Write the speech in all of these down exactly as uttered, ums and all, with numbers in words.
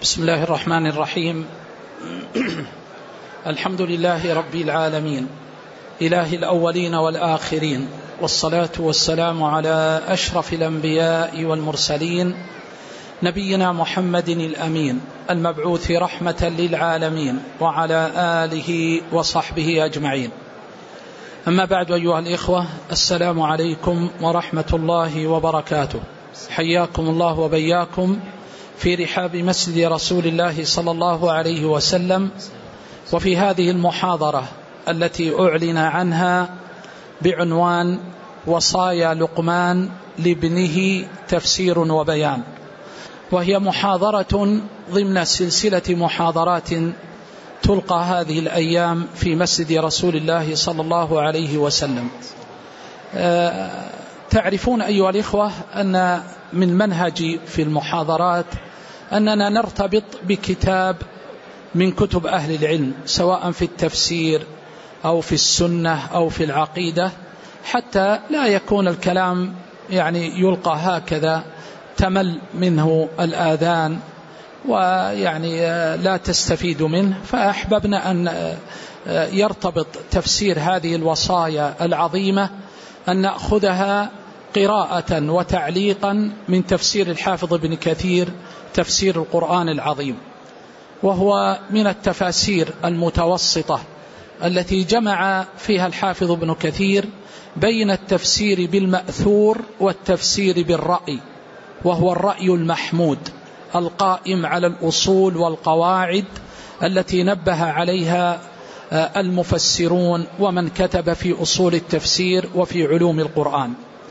بسم الله الرحمن الرحيم. الحمد لله رب العالمين، إله الأولين والآخرين، والصلاة والسلام على أشرف الأنبياء والمرسلين، نبينا محمد الأمين المبعوث رحمة للعالمين، وعلى آله وصحبه أجمعين. أما بعد، أيها الإخوة، السلام عليكم ورحمة الله وبركاته. حياكم الله وبياكم في رحاب مسجد رسول الله صلى الله عليه وسلم، وفي هذه المحاضرة التي أعلن عنها بعنوان وصايا لقمان لابنه تفسير وبيان، وهي محاضرة ضمن سلسلة محاضرات تلقى هذه الأيام في مسجد رسول الله صلى الله عليه وسلم. تعرفون أيها الإخوة أن من منهج في المحاضرات أننا نرتبط بكتاب من كتب أهل العلم، سواء في التفسير أو في السنة أو في العقيدة، حتى لا يكون الكلام يعني يلقى هكذا تمل منه الآذان ويعني لا تستفيد منه. فأحببنا أن يرتبط تفسير هذه الوصايا العظيمة أن نأخذها قراءة وتعليقا من تفسير الحافظ ابن كثير، تفسير القرآن العظيم، وهو من التفاسير المتوسطة التي جمع فيها الحافظ ابن كثير بين التفسير بالمأثور والتفسير بالرأي، وهو الرأي المحمود القائم على الأصول والقواعد التي نبه عليها المفسرون ومن كتب في أصول التفسير وفي علوم القرآن.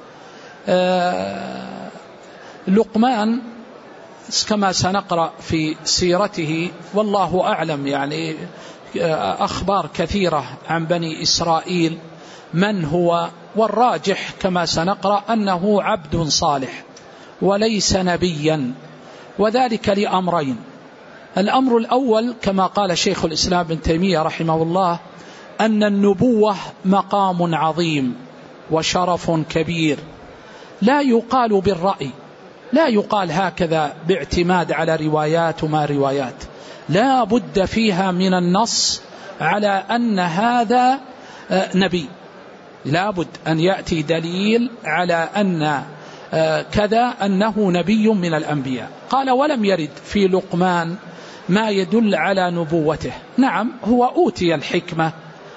لقمان كما سنقرأ في سيرته، والله أعلم، يعني أخبار كثيرة عن بني إسرائيل من هو، والراجح كما سنقرأ أنه عبد صالح وليس نبيا، وذلك لأمرين. الأمر الأول كما قال شيخ الإسلام ابن تيمية رحمه الله أن النبوة مقام عظيم وشرف كبير، لا يقال بالرأي، لا يقال هكذا باعتماد على روايات وما روايات، لا بد فيها من النص على أن هذا نبي، لا بد أن يأتي دليل على أن كذا أنه نبي من الأنبياء. قال ولم يرد في لقمان ما يدل على نبوته. نعم، هو أوتي الحكمة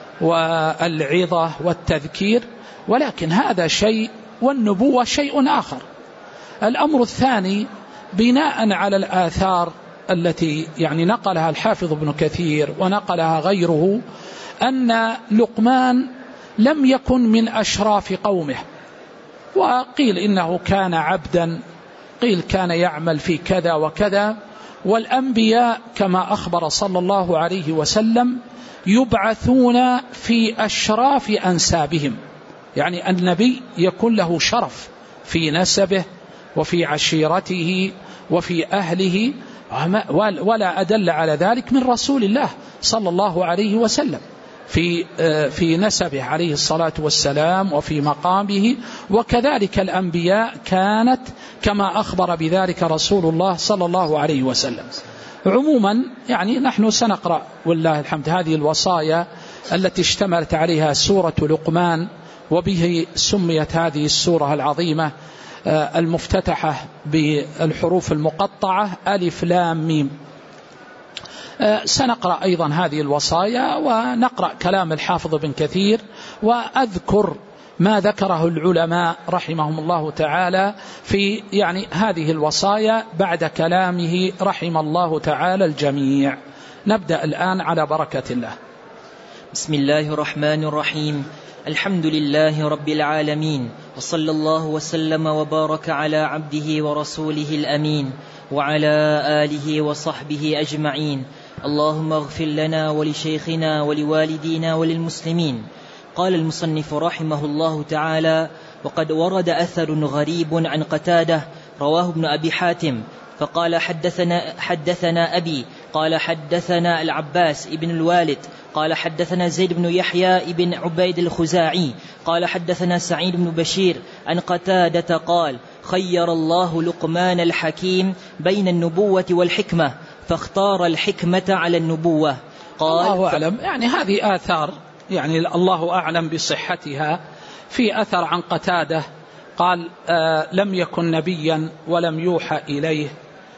والعظة والتذكير، ولكن هذا شيء والنبوة شيء آخر. الأمر الثاني بناء على الآثار التي يعني نقلها الحافظ ابن كثير ونقلها غيره أن لقمان لم يكن من أشراف قومه، وقيل إنه كان عبدا، قيل كان يعمل في كذا وكذا. والأنبياء كما أخبر صلى الله عليه وسلم يبعثون في أشراف أنسابهم، يعني النبي يكون له شرف في نسبه وفي عشيرته وفي أهله، ولا أدل على ذلك من رسول الله صلى الله عليه وسلم في في نسبه عليه الصلاة والسلام وفي مقامه. وكذلك الأنبياء كانت كما أخبر بذلك رسول الله صلى الله عليه وسلم. عموما يعني نحن سنقرأ والله الحمد هذه الوصايا التي اشتملت عليها سورة لقمان، وبه سميت هذه السورة العظيمة المفتتحة بالحروف المقطعة ألف لام ميم. سنقرأ أيضا هذه الوصايا ونقرأ كلام الحافظ ابن كثير، وأذكر ما ذكره العلماء رحمهم الله تعالى في يعني هذه الوصايا بعد كلامه رحم الله تعالى الجميع. نبدأ الآن على بركة الله. بسم الله الرحمن الرحيم. الحمد لله رب العالمين، وصلى الله وسلم وبارك على عبده ورسوله الأمين وعلى آله وصحبه أجمعين. اللهم اغفر لنا ولشيخنا ولوالدينا وللمسلمين. قال المصنف رحمه الله تعالى: وقد ورد أثر غريب عن قتادة رواه ابن أبي حاتم فقال حدثنا, حدثنا أبي قال حدثنا العباس ابن الوالد قال حدثنا زيد بن يحيى بن عبيد الخزاعي قال حدثنا سعيد بن بشير عن قتادة قال: خير الله لقمان الحكيم بين النبوة والحكمة، فاختار الحكمة على النبوة. قال الله أعلم، يعني هذه آثار يعني الله أعلم بصحتها. في أثر عن قتادة قال آه لم يكن نبيا ولم يوحى إليه.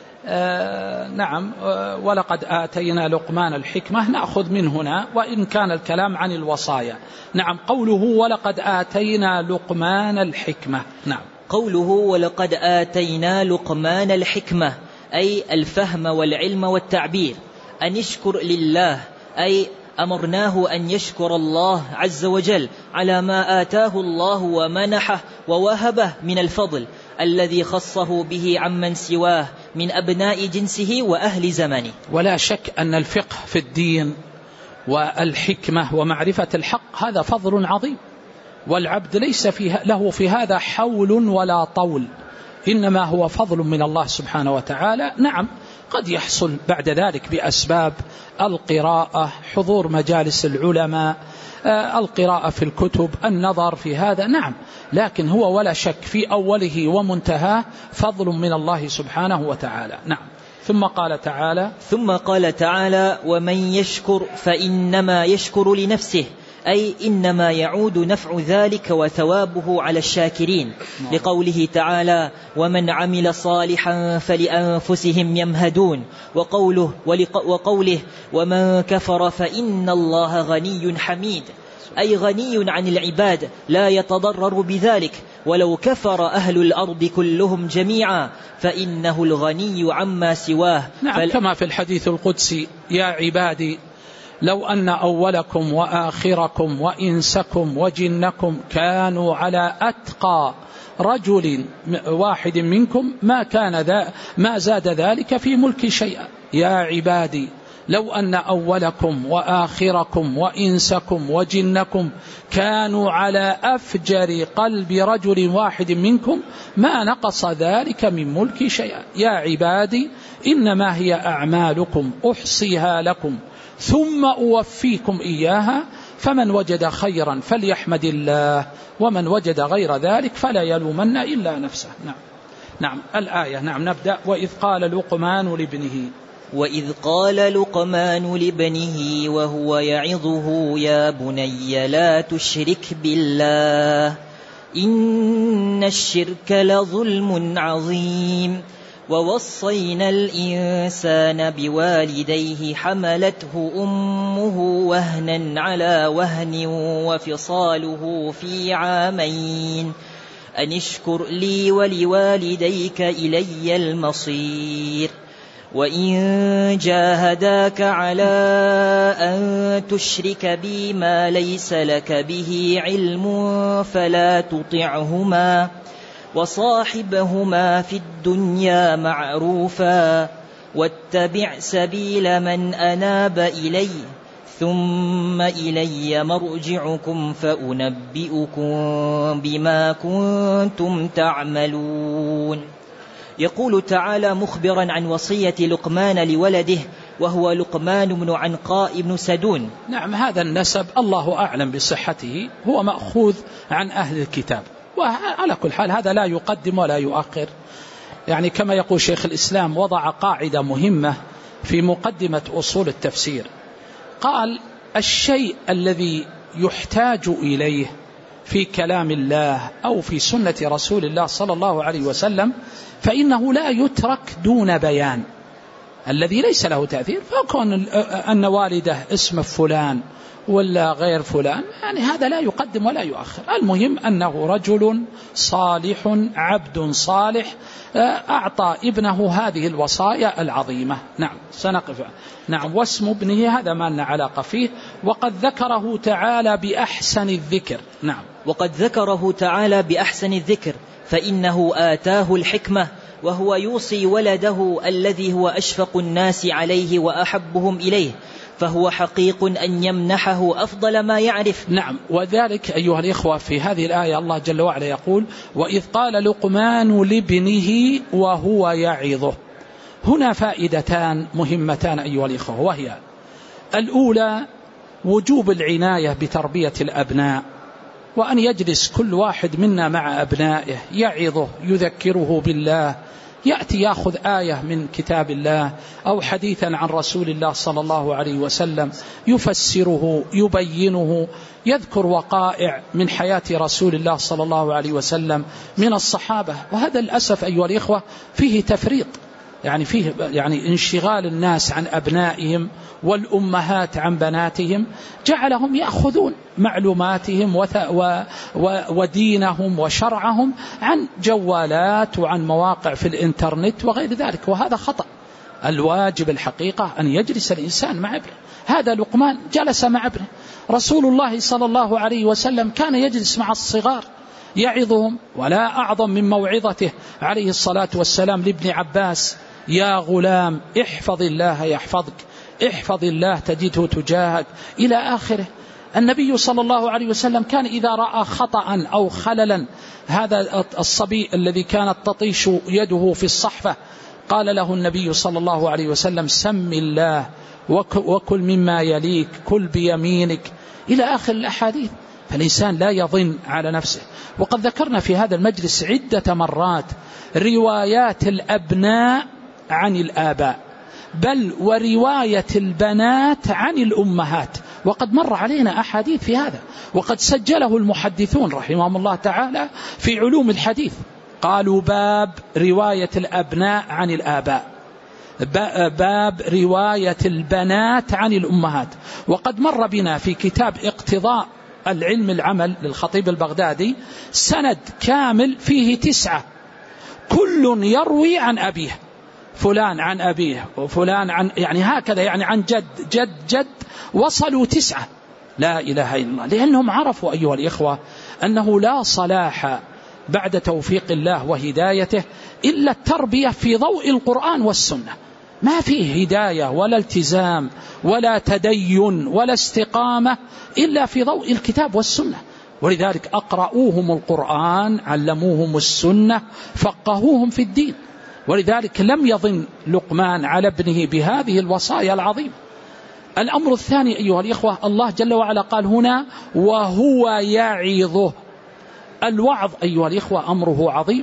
آه نعم آه ولقد آتينا لقمان الحكمة، نأخذ من هنا وإن كان الكلام عن الوصايا. نعم قوله ولقد آتينا لقمان الحكمة. نعم قوله ولقد آتينا لقمان الحكمة أي الفهم والعلم والتعبير. أن يشكر لله أي أمرناه أن يشكر الله عز وجل على ما آتاه الله ومنحه ووهبه من الفضل الذي خصه به عمن سواه من أبناء جنسه وأهل زمنه. ولا شك أن الفقه في الدين والحكمة ومعرفة الحق هذا فضل عظيم، والعبد ليس فيه له في هذا حول ولا طول، إنما هو فضل من الله سبحانه وتعالى. نعم قد يحصل بعد ذلك بأسباب القراءة، حضور مجالس العلماء، القراءة في الكتب، النظر في هذا، نعم، لكن هو ولا شك في أوله ومنتهاه فضل من الله سبحانه وتعالى. نعم. ثم قال تعالى ثم قال تعالى ومن يشكر فإنما يشكر لنفسه أي إنما يعود نفع ذلك وثوابه على الشاكرين، لقوله تعالى ومن عمل صالحا فلأنفسهم يمهدون، وقوله, وقوله ومن كفر فإن الله غني حميد أي غني عن العباد لا يتضرر بذلك، ولو كفر أهل الأرض كلهم جميعا فإنه الغني عما سواه. نعم فل... كما في الحديث القدسي يا عبادي لو أن أولكم وآخركم وإنسكم وجنكم كانوا على أتقى رجل واحد منكم ما كان ذا ما زاد ذلك في ملك شيئا. يا عبادي لو أن أولكم وآخركم وإنسكم وجنكم كانوا على أفجر قلب رجل واحد منكم ما نقص ذلك من ملك شيئا. يا عبادي إنما هي أعمالكم أحصيها لكم ثم أوفيكم إياها فمن وجد خيرا فليحمد الله ومن وجد غير ذلك فلا يلومن إلا نفسه. نعم نعم الآية. نعم نبدأ. وإذ قال لقمان لابنه وإذ قال لقمان لابنه وهو يعظه يا بني لا تشرك بالله إن الشرك لظلم عظيم ووصينا الإنسان بوالديه حملته أمه وهنا على وهن وفصاله في عامين أن اشكر لي ولوالديك إلي المصير وإن جاهداك على أن تشرك بي ما ليس لك به علم فلا تطعهما وصاحبهما في الدنيا معروفا واتبع سبيل من أناب إلي ثم إلي مرجعكم فأنبئكم بما كنتم تعملون. يقول تعالى مخبرا عن وصية لقمان لولده وهو لقمان بن عنقاء بن سدون. نعم هذا النسب الله أعلم بصحته، هو مأخوذ عن أهل الكتاب، وعلى كل حال هذا لا يقدم ولا يؤخر. يعني كما يقول شيخ الإسلام وضع قاعدة مهمة في مقدمة أصول التفسير، قال الشيء الذي يحتاج إليه في كلام الله أو في سنة رسول الله صلى الله عليه وسلم فإنه لا يترك دون بيان. الذي ليس له تأثير فكون أن والده اسم فلان ولا غير فلان يعني هذا لا يقدم ولا يؤخر. المهم أنه رجل صالح عبد صالح أعطى ابنه هذه الوصايا العظيمة. نعم سنقف. نعم واسم ابنه هذا ما لنا علاقة فيه، وقد ذكره تعالى بأحسن الذكر. نعم وقد ذكره تعالى بأحسن الذكر فإنه آتاه الحكمة وهو يوصي ولده الذي هو أشفق الناس عليه وأحبهم إليه، فهو حقيق أن يمنحه أفضل ما يعرف. نعم وذلك أيها الإخوة في هذه الآية الله جل وعلا يقول وإذ قال لقمان لابنه وهو يعظه. هنا فائدتان مهمتان أيها الإخوة، وهي الأولى وجوب العناية بتربية الأبناء، وأن يجلس كل واحد منا مع أبنائه يعظه يذكره بالله يأتي يأخذ آية من كتاب الله أو حديثا عن رسول الله صلى الله عليه وسلم يفسره يبينه، يذكر وقائع من حياة رسول الله صلى الله عليه وسلم من الصحابة. وهذا للأسف أيها الإخوة فيه تفريط، يعني فيه يعني انشغال الناس عن أبنائهم والأمهات عن بناتهم، جعلهم يأخذون معلوماتهم ودينهم وشرعهم عن جوالات وعن مواقع في الإنترنت وغير ذلك، وهذا خطأ. الواجب الحقيقة أن يجلس الإنسان مع ابنه. هذا لقمان جلس مع ابنه. رسول الله صلى الله عليه وسلم كان يجلس مع الصغار يعظهم، ولا أعظم من موعظته عليه الصلاة والسلام لابن عباس: يا غلام احفظ الله يحفظك، احفظ الله تجده تجاهك، إلى آخره. النبي صلى الله عليه وسلم كان إذا رأى خطأ أو خللا، هذا الصبي الذي كانت تطيش يده في الصحفة، قال له النبي صلى الله عليه وسلم: سم الله وكل مما يليك، كل بيمينك، إلى آخر الأحاديث. فالإنسان لا يظن على نفسه. وقد ذكرنا في هذا المجلس عدة مرات روايات الأبناء عن الآباء، بل ورواية البنات عن الأمهات، وقد مر علينا أحاديث في هذا، وقد سجله المحدثون رحمهم الله تعالى في علوم الحديث. قالوا: باب رواية الأبناء عن الآباء، باب رواية البنات عن الأمهات. وقد مر بنا في كتاب اقتضاء العلم العمل للخطيب البغدادي سند كامل فيه تسعة، كل يروي عن أبيه، فلان عن أبيه وفلان عن، يعني هكذا، يعني عن جد جد جد، وصلوا تسعة. لا إله إلا الله. لأنهم عرفوا أيها الإخوة أنه لا صلاح بعد توفيق الله وهدايته إلا التربية في ضوء القرآن والسنة. ما فيه هداية ولا التزام ولا تدين ولا استقامة إلا في ضوء الكتاب والسنة. ولذلك أقرأوهم القرآن، علموهم السنة، فقهوهم في الدين. ولذلك لم يظن لقمان على ابنه بهذه الوصايا العظيمة. الأمر الثاني أيها الإخوة، الله جل وعلا قال هنا: وهو يعظه. الوعظ أيها الإخوة أمره عظيم،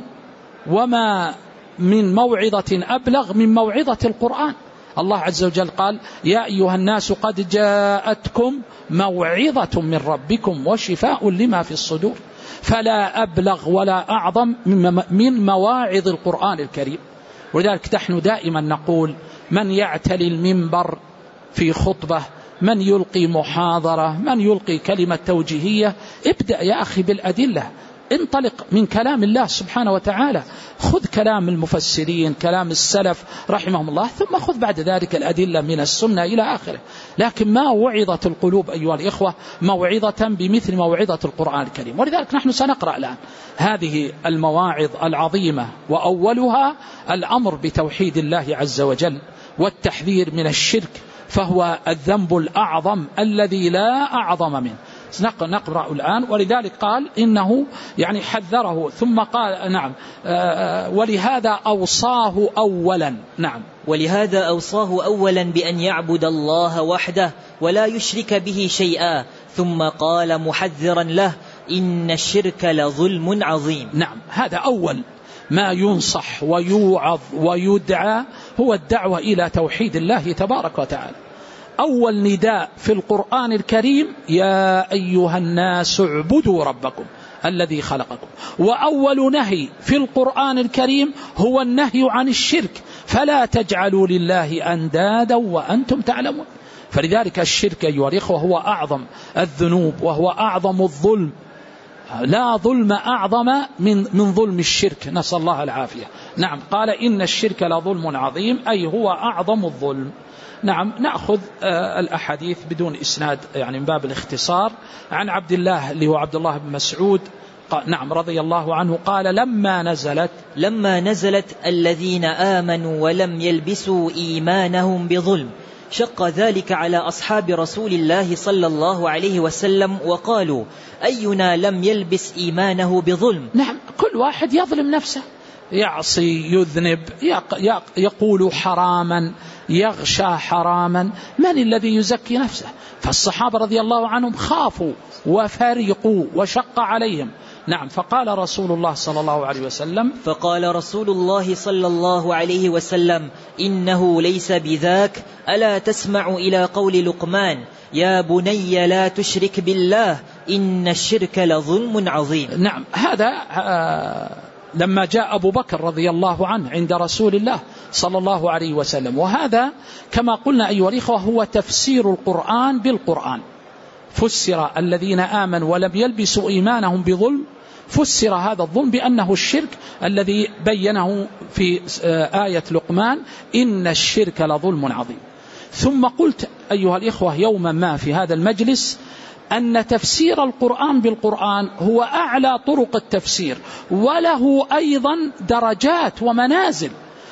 وما من موعظة أبلغ من موعظة القرآن. الله عز وجل قال: يا أيها الناس قد جاءتكم موعظة من ربكم وشفاء لما في الصدور. فلا أبلغ ولا أعظم من مواعظ القرآن الكريم. ولذلك نحن دائما نقول: من يعتلي المنبر في خطبة، من يلقي محاضرة، من يلقي كلمة توجيهية، ابدأ يا أخي بالأدلة، انطلق من كلام الله سبحانه وتعالى، خذ كلام المفسرين، كلام السلف رحمهم الله، ثم خذ بعد ذلك الأدلة من السنة إلى آخره. لكن ما وعظت القلوب أيها الإخوة موعظة بمثل موعظة القرآن الكريم. ولذلك نحن سنقرأ الآن هذه المواعظ العظيمة، وأولها الأمر بتوحيد الله عز وجل والتحذير من الشرك، فهو الذنب الأعظم الذي لا أعظم منه. نقرأ الآن. ولذلك قال إنه يعني حذره، ثم قال نعم ولهذا أوصاه أولا. نعم ولهذا أوصاه أولا بأن يعبد الله وحده ولا يشرك به شيئا، ثم قال محذرا له: إن الشرك لظلم عظيم. نعم، هذا أول ما ينصح ويوعظ ويدعى، هو الدعوة إلى توحيد الله تبارك وتعالى. أول نداء في القرآن الكريم: يا أيها الناس اعبدوا ربكم الذي خلقكم. وأول نهي في القرآن الكريم هو النهي عن الشرك: فلا تجعلوا لله أندادا وأنتم تعلمون. فلذلك الشرك أيها الإخوة هو أعظم الذنوب وهو أعظم الظلم. لا ظلم أعظم من من ظلم الشرك، نسأل الله العافية. نعم، قال: إن الشرك لظلم عظيم، أي هو أعظم الظلم. نعم، نأخذ الأحاديث بدون إسناد، يعني من باب الاختصار. عن عبد الله اللي هو عبد الله بن مسعود نعم رضي الله عنه قال: لما نزلت لما نزلت الذين آمنوا ولم يلبسوا إيمانهم بظلم، شق ذلك على أصحاب رسول الله صلى الله عليه وسلم، وقالوا: أينا لم يلبس إيمانه بظلم؟ نعم، كل واحد يظلم نفسه، يعصي، يذنب، يقول حراما، يغشى حراما. من الذي يزكي نفسه؟ فالصحابة رضي الله عنهم خافوا وفرقوا وشق عليهم، نعم. فقال رسول الله صلى الله عليه وسلم فقال رسول الله صلى الله عليه وسلم إنه ليس بذاك، ألا تسمع إلى قول لقمان يا بني لا تشرك بالله إن الشرك لظلم عظيم. نعم. هذا لما جاء أبو بكر رضي الله عنه عند رسول الله صلى الله عليه وسلم، وهذا كما قلنا أيها الإخوة هو تفسير القرآن بالقرآن. فسر الذين آمنوا ولم يلبسوا إيمانهم بظلم، فسر هذا الظلم بأنه الشرك الذي بينه في آية لقمان إن الشرك لظلم عظيم. ثم قلت أيها الإخوة يوما ما في هذا المجلس أن تفسير القرآن بالقرآن هو أعلى طرق التفسير، وله أيضا درجات ومنازل.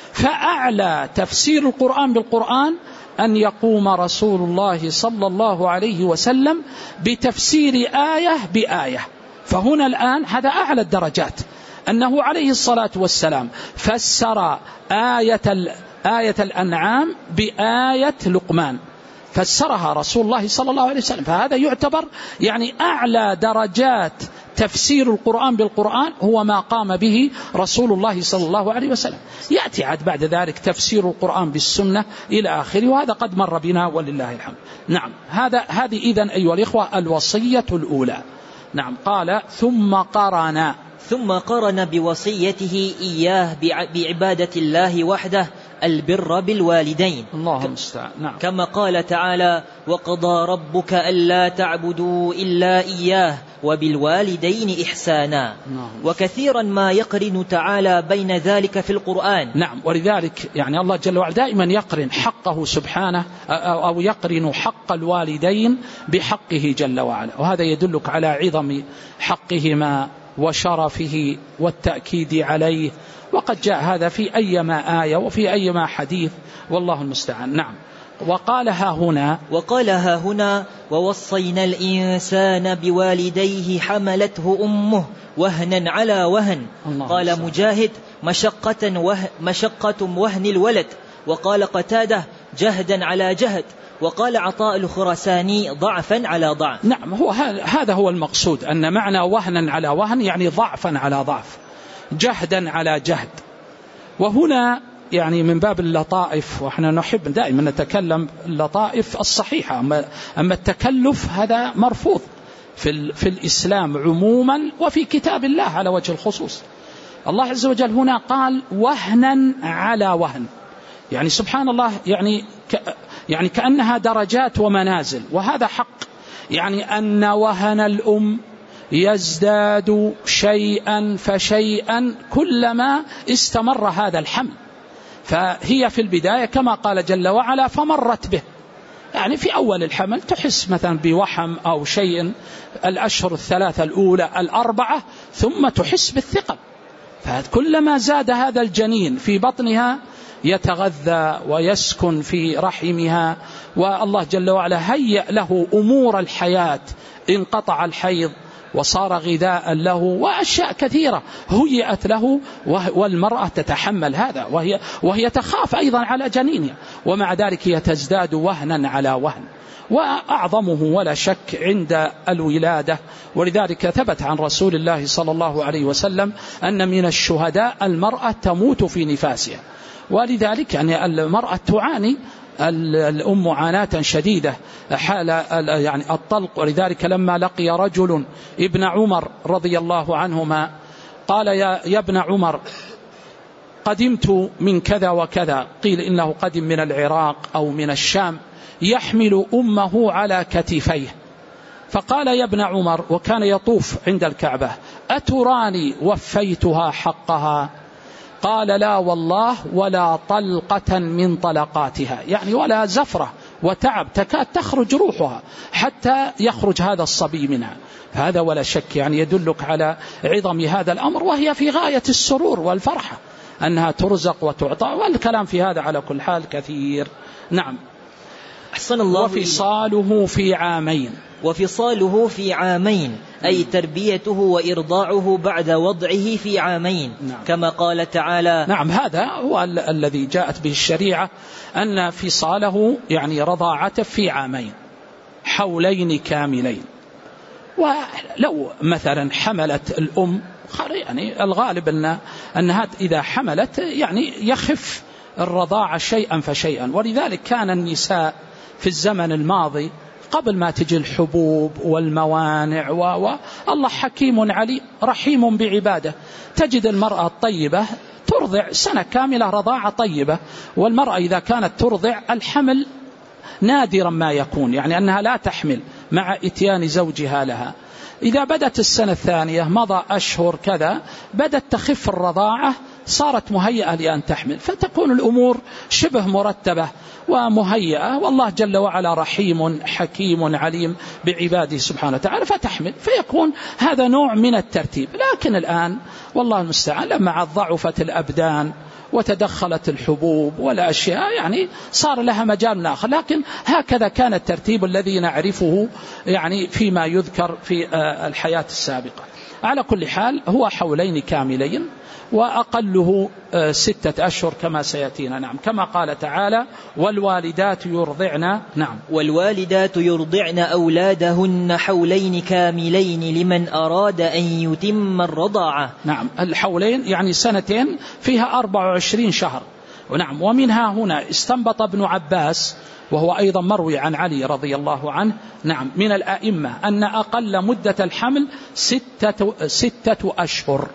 فأعلى تفسير القرآن بالقرآن أن يقوم رسول الله صلى الله عليه وسلم بتفسير آية بآية. فهنا الآن هذا أعلى الدرجات، أنه عليه الصلاة والسلام فسر آية, آية الأنعام بآية لقمان، فسرها رسول الله صلى الله عليه وسلم. فهذا يعتبر يعني أعلى درجات تفسير القرآن بالقرآن هو ما قام به رسول الله صلى الله عليه وسلم. يأتي عاد بعد ذلك تفسير القرآن بالسنة إلى آخره، وهذا قد مر بنا ولله الحمد. نعم. هذا هذه إذن أيها الإخوة الوصية الأولى. نعم. قال ثم قرن ثم قرن بوصيته إياه بعبادة الله وحده البر بالوالدين. الله المستعان. نعم. كما قال تعالى وقضى ربك ألا تعبدوا إلا إياه وبالوالدين إحسانا. نعم. وكثيرا ما يقرن تعالى بين ذلك في القرآن. نعم. ولذلك يعني الله جل وعلا دائما يقرن حقه سبحانه أو يقرن حق الوالدين بحقه جل وعلا، وهذا يدلك على عظم حقهما وشرفه والتأكيد عليه. وقد جاء هذا في أيما آية وفي أيما حديث، والله المستعان. نعم. وقالها هنا وقالها هنا ووصينا الإنسان بوالديه حملته أمه وهنا على وهن. قال المستعان. مجاهد مشقة, وه مشقة وهن الولد. وقال قتادة جهدا على جهد. وقال عطاء الخرساني ضعفا على ضعف. نعم. هو هذا هو المقصود، أن معنى وهنا على وهن يعني ضعفا على ضعف، جهدا على جهد. وهنا يعني من باب اللطائف، وإحنا نحب دائما نتكلم اللطائف الصحيحة، أما التكلف هذا مرفوض في, في الإسلام عموما وفي كتاب الله على وجه الخصوص. الله عز وجل هنا قال وهنا على وهن، يعني سبحان الله، يعني ك يعني كأنها درجات ومنازل، وهذا حق. يعني أن وهن الأم يزداد شيئا فشيئا كلما استمر هذا الحمل. فهي في البداية كما قال جل وعلا فمرت به، يعني في أول الحمل تحس مثلا بوحم أو شيء الأشهر الثلاثة الأولى الأربعة، ثم تحس بالثقل. فكلما زاد هذا الجنين في بطنها يتغذى ويسكن في رحمها، والله جل وعلا هيأ له أمور الحياة، انقطع الحيض وصار غذاء له، وأشياء كثيرة هيئت له، والمرأة تتحمل هذا وهي, وهي تخاف أيضا على جنينها، ومع ذلك هي تزداد وهنا على وهن. وأعظمه ولا شك عند الولادة، ولذلك ثبت عن رسول الله صلى الله عليه وسلم أن من الشهداء المرأة تموت في نفاسها. ولذلك يعني المرأة تعاني الأم معاناة شديدة حال يعني الطلق. ولذلك لما لقي رجل ابن عمر رضي الله عنهما قال يا, يا ابن عمر قدمت من كذا وكذا، قيل إنه قدم من العراق أو من الشام، يحمل أمه على كتفيه. فقال يا ابن عمر، وكان يطوف عند الكعبة، أتراني وفيتها حقها؟ قال لا والله ولا طلقة من طلقاتها، يعني ولا زفرة وتعب تكاد تخرج روحها حتى يخرج هذا الصبي منها. هذا ولا شك يعني يدلك على عظم هذا الأمر، وهي في غاية السرور والفرحة أنها ترزق وتعطى، والكلام في هذا على كل حال كثير. نعم. أحسن الله. وفصاله في عامين وفصاله في عامين أي تربيته وإرضاعه بعد وضعه في عامين. نعم. كما قال تعالى. نعم. هذا هو ال الذي جاءت به الشريعة، أن فصاله يعني رضاعته في عامين حولين كاملين. ولو مثلا حملت الأم، يعني الغالب أن أنها إذا حملت يعني يخف الرضاعة شيئا فشيئا، ولذلك كان النساء في الزمن الماضي قبل ما تجي الحبوب والموانع والله حكيم عليم رحيم بعباده، تجد المرأة الطيبة ترضع سنة كاملة رضاعة طيبة، والمرأة إذا كانت ترضع الحمل نادرا ما يكون، يعني أنها لا تحمل مع إتيان زوجها لها. إذا بدت السنة الثانية مضى أشهر كذا بدت تخف الرضاعة، صارت مهيئة لأن تحمل، فتكون الأمور شبه مرتبة ومهيئة، والله جل وعلا رحيم حكيم عليم بعباده سبحانه وتعالى فتحمل، فيكون هذا نوع من الترتيب. لكن الآن والله المستعان لما ضعفت الأبدان وتدخلت الحبوب والأشياء يعني صار لها مجال آخر، لكن هكذا كان الترتيب الذي نعرفه يعني فيما يذكر في الحياة السابقة. على كل حال هو حولين كاملين وأقله ستة أشهر كما سيأتينا. نعم، كما قال تعالى والوالدات يرضعن. نعم، والوالدات يرضعن أولادهن حولين كاملين لمن أراد أن يتم الرضاعة. نعم، الحولين يعني سنتين فيها أربع وعشرين شهر. ونعم، ومنها هنا استنبط ابن عباس وهو أيضا مروي عن علي رضي الله عنه نعم من الأئمة أن أقل مدة الحمل ستة, ستة أشهر.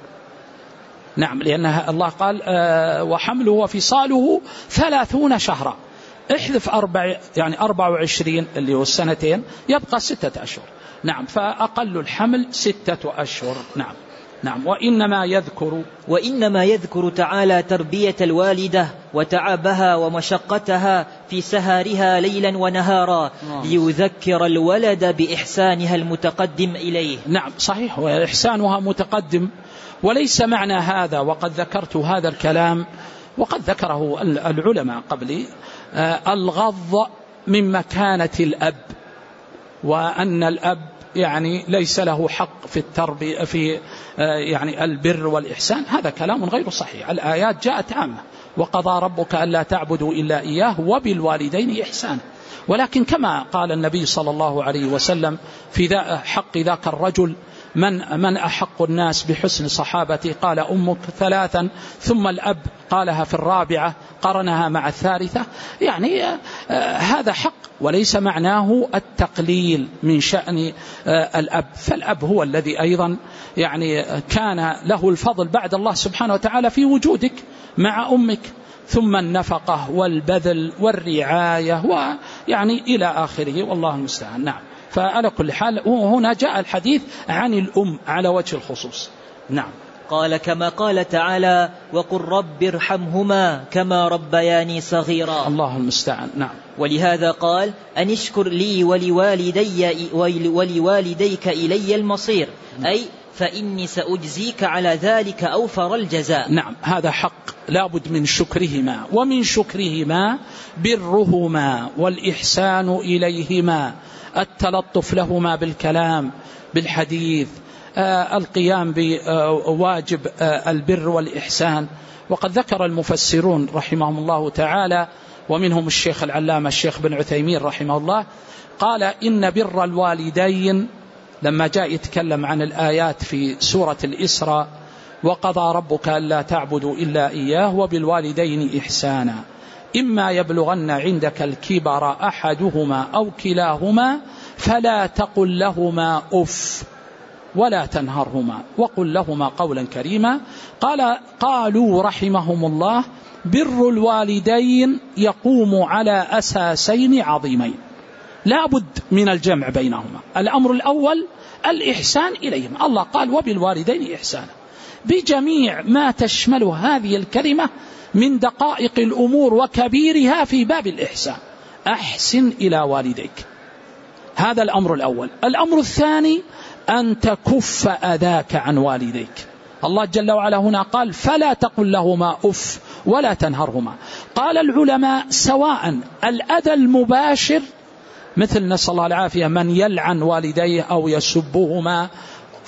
نعم، لأنها الله قال آه وحمله وفصاله ثلاثون شهرا، احذف أربع يعني أربع وعشرين اللي هو السنتين يبقى ستة أشهر. نعم، فأقل الحمل ستة أشهر. نعم نعم وإنما يذكر وإنما يذكر تعالى تربية الوالدة وتعبها ومشقتها في سهارها ليلا ونهارا ليذكر الولد بإحسانها المتقدم إليه. نعم صحيح، وإحسانها متقدم، وليس معنى هذا وقد ذكرت هذا الكلام وقد ذكره العلماء قبلي الغض من مكانة الأب، وأن الأب يعني ليس له حق في التربية في يعني البر والإحسان، هذا كلام غير صحيح. الآيات جاءت عامة وقضى ربك ألا تعبدوا إلا إياه وبالوالدين إحسانا، ولكن كما قال النبي صلى الله عليه وسلم في حق ذاك الرجل من من أحق الناس بحسن صحابتي قال أمك ثلاثا ثم الأب قالها في الرابعة قرنها مع الثالثة، يعني آه هذا حق وليس معناه التقليل من شأن آه الأب، فالأب هو الذي أيضا يعني كان له الفضل بعد الله سبحانه وتعالى في وجودك مع أمك، ثم النفقة والبذل والرعاية ويعني إلى آخره والله المستعان. نعم، فعلى كل حال هنا جاء الحديث عن الأم على وجه الخصوص. نعم، قال كما قال تعالى وقل رب ارحمهما كما ربياني صغيرا. الله المستعان. نعم، ولهذا قال أن اشكر لي ولوالدي ولوالديك إلي المصير، أي فإني سأجزيك على ذلك أوفر الجزاء. نعم، هذا حق لابد من شكرهما، ومن شكرهما برهما والإحسان إليهما، التلطف لهما بالكلام بالحديث، آه القيام بواجب آه البر والإحسان. وقد ذكر المفسرون رحمهم الله تعالى ومنهم الشيخ العلامة الشيخ بن عثيمين رحمه الله قال إن بر الوالدين لما جاء يتكلم عن الآيات في سورة الإسراء وقضى ربك ألا تعبدوا إلا إياه وبالوالدين إحسانا إما يبلغن عندك الكبر أحدهما أو كلاهما فلا تقل لهما أف ولا تنهرهما وقل لهما قولا كريما. قال قالوا رحمهم الله بر الوالدين يقوم على أساسين عظيمين لا بد من الجمع بينهما. الأمر الأول الإحسان إليهم، الله قال وبالوالدين إحسانا بجميع ما تشمل هذه الكلمة من دقائق الأمور وكبيرها في باب الإحسان، أحسن إلى والديك، هذا الأمر الأول. الأمر الثاني أن تكف أذاك عن والديك، الله جل وعلا هنا قال فلا تقل لهما أف ولا تنهرهما. قال العلماء سواء الأذى المباشر مثل نسأل الله العافية من يلعن والديه أو يسبهما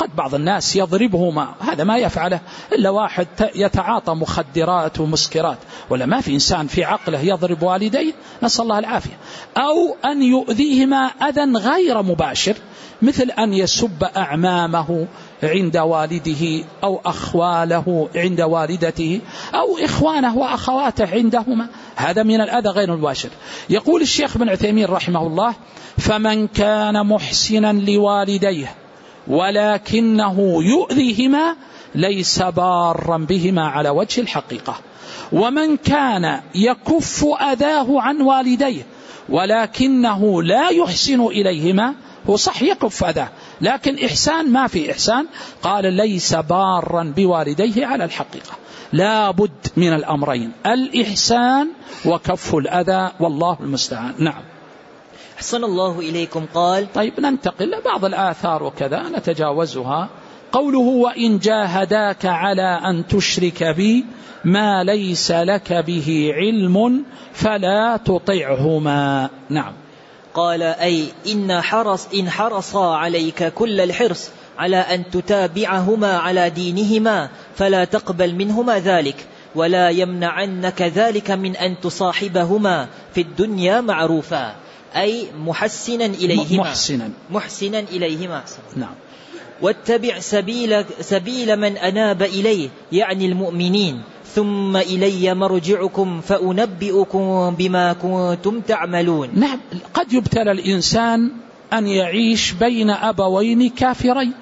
قد بعض الناس يضربهما، هذا ما يفعله إلا واحد يتعاطى مخدرات ومسكرات، ولا ما في إنسان في عقله يضرب والديه، نسأل الله العافية. أو أن يؤذيهما أذى غير مباشر، مثل أن يسب أعمامه عند والده أو أخواله عند والدته أو إخوانه وأخواته عندهما، هذا من الأذى غير المباشر. يقول الشيخ بن عثيمين رحمه الله: فمن كان محسنا لوالديه ولكنه يؤذيهما ليس بارا بهما على وجه الحقيقة، ومن كان يكف أذاه عن والديه ولكنه لا يحسن إليهما، هو صح يكف أذاه لكن إحسان ما في إحسان، قال ليس بارا بوالديه على الحقيقة. لا بد من الأمرين، الإحسان وكف الأذى، والله المستعان. نعم. أحسن الله إليكم. قال: طيب ننتقل لبعض الآثار وكذا نتجاوزها. قوله: وإن جاهداك على أن تشرك بي ما ليس لك به علم فلا تطعهما. نعم. قال: أي إن حرص إن حرصا عليك كل الحرص على أن تتابعهما على دينهما فلا تقبل منهما ذلك، ولا يمنعنك ذلك من أن تصاحبهما في الدنيا معروفا، أي محسنا إليهما محسنا, محسنا إليهما. نعم. واتبع سبيل, سبيل من أناب إليه، يعني المؤمنين، ثم إلي مرجعكم فأنبئكم بما كنتم تعملون. نعم. قد يبتلى الإنسان أن يعيش بين أبوين كافرين،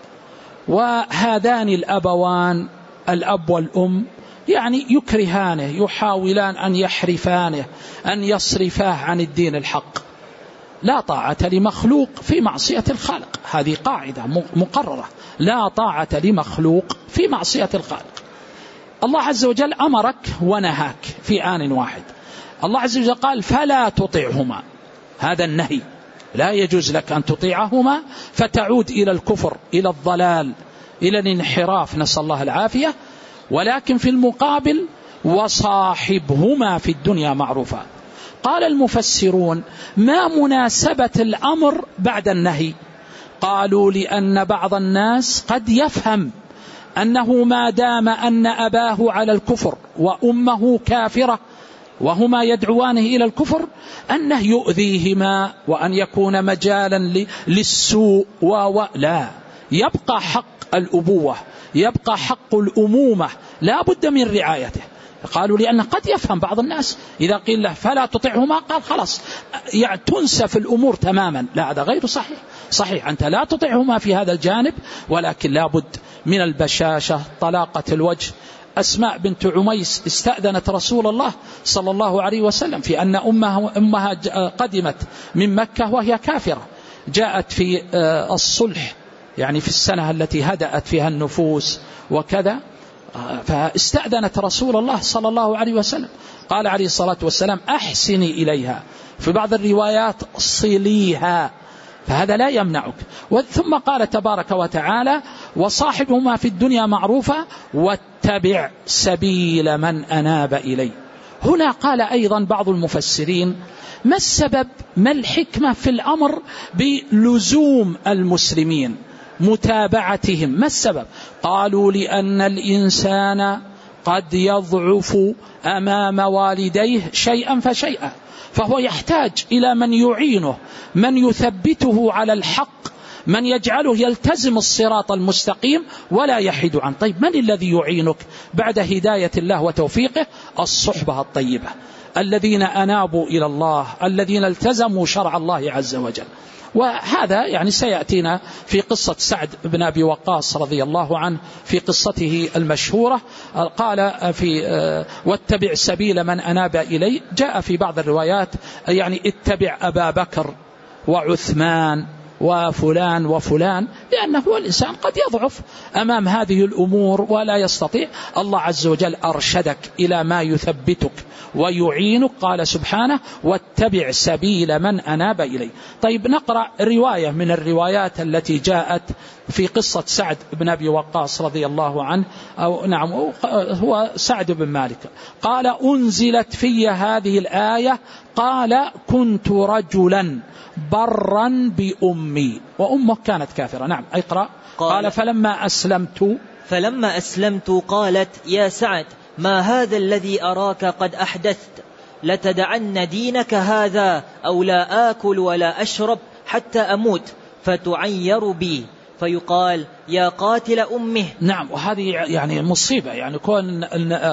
وهذان الأبوان الأب والأم يعني يكرهانه، يحاولان أن يحرفانه، أن يصرفاه عن الدين الحق. لا طاعة لمخلوق في معصية الخالق، هذه قاعدة مقررة، لا طاعة لمخلوق في معصية الخالق. الله عز وجل أمرك ونهاك في آن واحد. الله عز وجل قال: فلا تطيعهما، هذا النهي، لا يجوز لك أن تطيعهما فتعود إلى الكفر، إلى الضلال، إلى الانحراف، نسأل الله العافية. ولكن في المقابل: وصاحبهما في الدنيا معروفا. قال المفسرون: ما مناسبة الأمر بعد النهي؟ قالوا: لأن بعض الناس قد يفهم أنه ما دام أن أباه على الكفر وأمه كافرة وهما يدعوانه إلى الكفر أنه يؤذيهما وأن يكون مجالا للسوء، ولا يبقى حق الأبوة، يبقى حق الأمومة، لا بد من رعايته. قالوا: لأن قد يفهم بعض الناس إذا قيل له فلا تطعهما قال خلاص يعني تنسف الأمور تماما. لا، هذا غير صحيح. صحيح أنت لا تطعهما في هذا الجانب، ولكن لا بد من البشاشة، طلاقة الوجه. أسماء بنت عميس استأذنت رسول الله صلى الله عليه وسلم في أن أمها, أمها قدمت من مكة وهي كافرة، جاءت في الصلح يعني في السنة التي هدأت فيها النفوس وكذا، فاستأذنت رسول الله صلى الله عليه وسلم. قال عليه الصلاة والسلام: أحسني إليها، في بعض الروايات صليها، فهذا لا يمنعك. ثم قال تبارك وتعالى: وصاحبهما في الدنيا معروفا واتبع سبيل من أناب إلي. هنا قال أيضا بعض المفسرين: ما السبب، ما الحكمة في الأمر بلزوم المسلمين متابعتهم؟ ما السبب؟ قالوا: لأن الإنسان قد يضعف أمام والديه شيئا فشيئا، فهو يحتاج إلى من يعينه، من يثبته على الحق، من يجعله يلتزم الصراط المستقيم ولا يحيد عنه. طيب من الذي يعينك بعد هداية الله وتوفيقه؟ الصحبة الطيبة، الذين أنابوا إلى الله، الذين التزموا شرع الله عز وجل. وهذا يعني سيأتينا في قصة سعد بن أبي وقاص رضي الله عنه في قصته المشهورة. قال في واتبع سبيل من أناب إلي، جاء في بعض الروايات يعني اتبع أبا بكر وعثمان وفلان وفلان، لأنه الإنسان قد يضعف أمام هذه الأمور ولا يستطيع. الله عز وجل أرشدك إلى ما يثبتك ويعينك، قال سبحانه: واتبع سبيل من أناب إلي. طيب نقرأ رواية من الروايات التي جاءت في قصة سعد بن أبي وقاص رضي الله عنه، أو نعم هو سعد بن مالك. قال: أنزلت في هذه الآية، قال: كنت رجلا برا بأمي، وأمه كانت كافرة. نعم اقرأ. قال فلما أسلمت فلما أسلمت قالت يا سعد ما هذا الذي أراك قد أحدثت لتدعن دينك هذا أو لا آكل ولا أشرب حتى أموت فتعير بي فيقال يا قاتل أمه. نعم، وهذه يعني مصيبة، يعني كون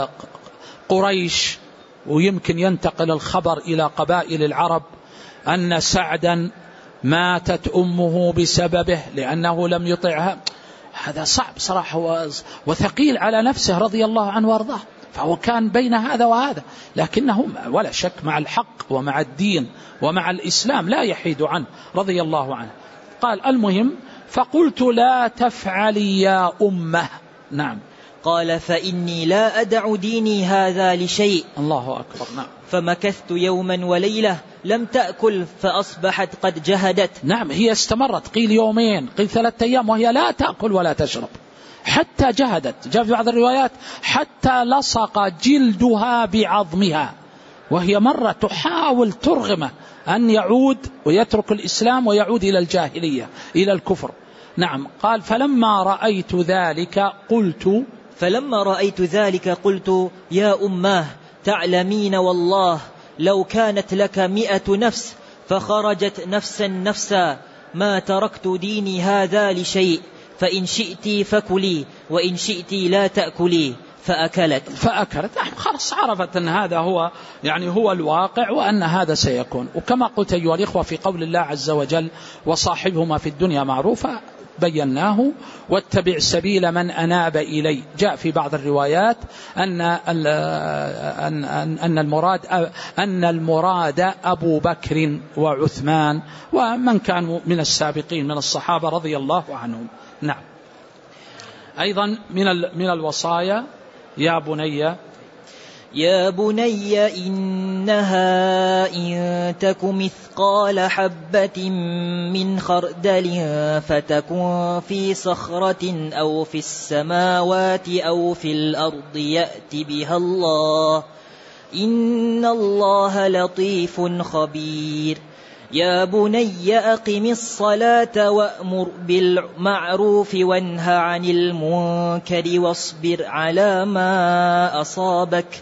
قريش ويمكن ينتقل الخبر إلى قبائل العرب أن سعدا ماتت أمه بسببه لأنه لم يطعها، هذا صعب صراحة وثقيل على نفسه رضي الله عنه وارضاه، فهو كان بين هذا وهذا، لكنه ولا شك مع الحق ومع الدين ومع الإسلام لا يحيد عنه رضي الله عنه. قال المهم فقلت لا تفعلي يا أمه. نعم. قال فإني لا أدع ديني هذا لشيء. الله أكبر. نعم. فمكثت يوما وليلة لم تأكل فأصبحت قد جهدت. نعم، هي استمرت قيل يومين قيل ثلاثة أيام وهي لا تأكل ولا تشرب حتى جهدت. جاء في بعض الروايات حتى لصق جلدها بعظمها، وهي مرة تحاول ترغمه أن يعود ويترك الإسلام ويعود إلى الجاهلية إلى الكفر. نعم. قال فلما رأيت ذلك قلت فلما رأيت ذلك قلت يا أماه تعلمين والله لو كانت لك مئة نفس فخرجت نفسا نفسا ما تركت ديني هذا لشيء، فإن شئت فكلي وإن شئت لا تأكلي. فأكلت فأكلت خلاص عرفت أن هذا هو يعني هو الواقع وأن هذا سيكون. وكما قلت أيها الإخوة في قول الله عز وجل وصاحبهما في الدنيا معروفا بيناه واتبع سبيل من أناب إلي. جاء في بعض الروايات أن أن أن المراد أن المراد أبو بكر وعثمان ومن كانوا من السابقين من الصحابة رضي الله عنهم. نعم. أيضا من من الوصايا يا بني يا بني إنها إن تك مثقال حبة من خردل فتكن في صخرة أو في السماوات أو في الأرض يأت بها الله إن الله لطيف خبير. يا بني أقم الصلاة وأمر بالمعروف وانه عن المنكر واصبر على ما أصابك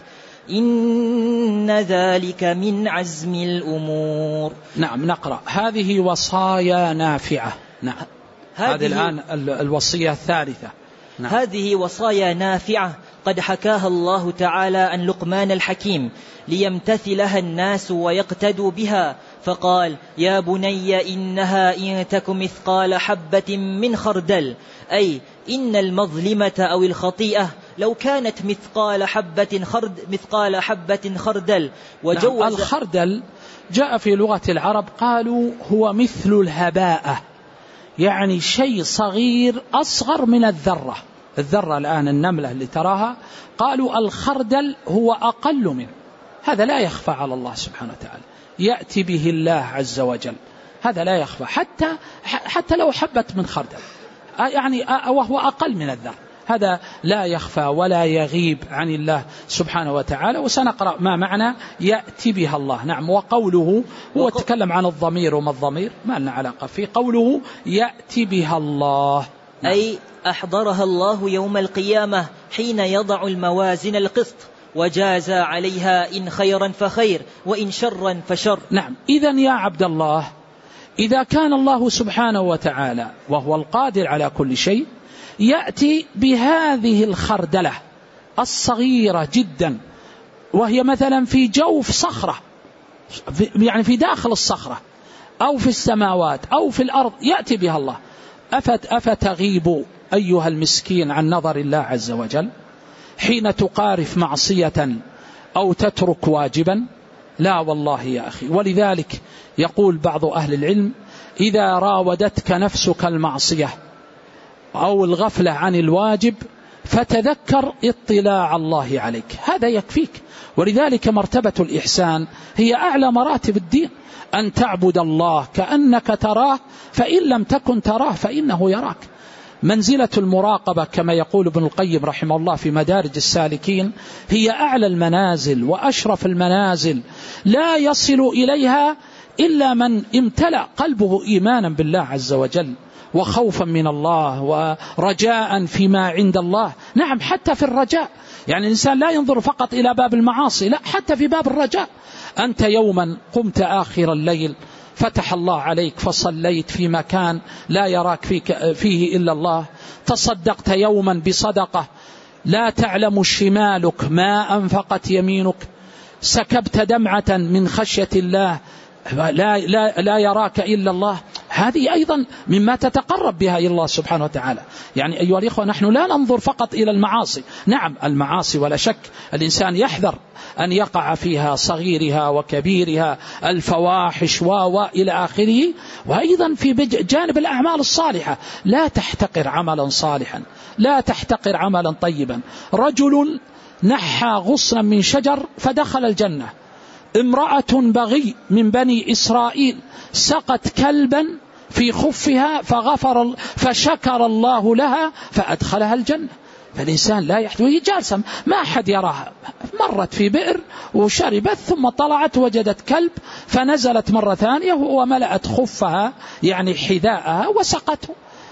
إن ذلك من عزم الأمور. نعم. نقرأ هذه وصايا نافعة. نعم. هذه الآن الوصية الثالثة. نعم. هذه وصايا نافعة قد حكاها الله تعالى عن لقمان الحكيم ليمتثلها الناس ويقتدوا بها، فقال يا بني إنها إن تك مثقال حبة من خردل، أي إن المظلمة أو الخطيئة لو كانت مثقال حبة خرد مثقال حبة خردل وجوز. نعم. الخردل جاء في لغة العرب قالوا هو مثل الهباءة، يعني شيء صغير أصغر من الذرة. الذرة الآن النملة اللي تراها قالوا الخردل هو أقل منه. هذا لا يخفى على الله سبحانه وتعالى، يأتي به الله عز وجل، هذا لا يخفى حتى حتى لو حبت من خردل يعني وهو أقل من الذرة، هذا لا يخفى ولا يغيب عن الله سبحانه وتعالى. وسنقرأ ما معنى يأتي بها الله. نعم. وقوله هو تكلم عن الضمير وما الضمير ما لنا علاقة في قوله يأتي بها الله. نعم. أي أحضرها الله يوم القيامة حين يضع الموازين القسط وجاز عليها إن خيرا فخير وإن شرا فشر. نعم. إذن يا عبد الله إذا كان الله سبحانه وتعالى وهو القادر على كل شيء يأتي بهذه الخردلة الصغيرة جدا وهي مثلا في جوف صخرة، يعني في داخل الصخرة أو في السماوات أو في الأرض، يأتي بها الله. أفت أفتغيب أيها المسكين عن نظر الله عز وجل حين تقارف معصية أو تترك واجبا؟ لا والله يا أخي. ولذلك يقول بعض أهل العلم إذا راودتك نفسك المعصية أو الغفلة عن الواجب فتذكر اطلاع الله عليك، هذا يكفيك. ولذلك مرتبة الإحسان هي أعلى مراتب الدين، أن تعبد الله كأنك تراه فإن لم تكن تراه فإنه يراك. منزلة المراقبة كما يقول ابن القيم رحمه الله في مدارج السالكين هي أعلى المنازل وأشرف المنازل، لا يصل إليها إلا من امتلأ قلبه إيمانا بالله عز وجل وخوفا من الله ورجاء فيما عند الله. نعم حتى في الرجاء، يعني الإنسان لا ينظر فقط إلى باب المعاصي، لا حتى في باب الرجاء. أنت يوما قمت آخر الليل فتح الله عليك فصليت في مكان لا يراك فيك فيه إلا الله، تصدقت يوما بصدقة لا تعلم شمالك ما أنفقت يمينك، سكبت دمعة من خشية الله لا, لا, لا يراك إلا الله، هذه أيضا مما تتقرب بها إلى الله سبحانه وتعالى. يعني أيها الإخوة نحن لا ننظر فقط إلى المعاصي، نعم المعاصي ولا شك الإنسان يحذر أن يقع فيها صغيرها وكبيرها، الفواحش وإلى آخره، وأيضا في جانب الأعمال الصالحة لا تحتقر عملا صالحا، لا تحتقر عملا طيبا. رجل نحى غصنا من شجر فدخل الجنة، امرأة بغي من بني إسرائيل سقت كلبا في خفها فغفر فشكر الله لها فأدخلها الجنة. فالإنسان لا يحدث وهي جالسة ما أحد يراها، مرت في بئر وشربت ثم طلعت وجدت كلب فنزلت مرة ثانية وملأت خفها يعني حذاءها وسقته.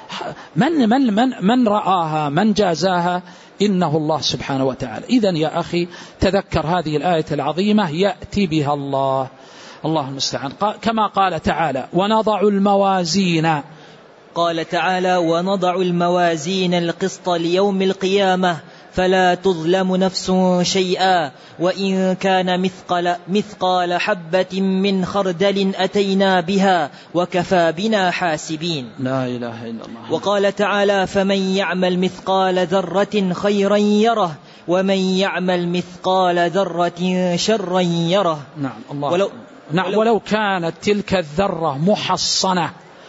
من, من, من, من رآها من جازاها؟ إنه الله سبحانه وتعالى. إذن يا أخي تذكر هذه الآية العظيمة يأتي بها الله، الله المستعان. كما قال تعالى ونضع الموازين، قال تعالى ونضع الموازين القسط ليوم القيامة فلا تظلم نفس شيئا وإن كان مثقال, مثقال حبة من خردل أتينا بها وكفى بنا حاسبين. لا إله إلا الله. وقال تعالى فمن يعمل مثقال ذرة خيرا يره ومن يعمل مثقال ذرة شرا يره. نعم الله. ولو, نعم ولو, ولو كانت تلك الذرة محصنة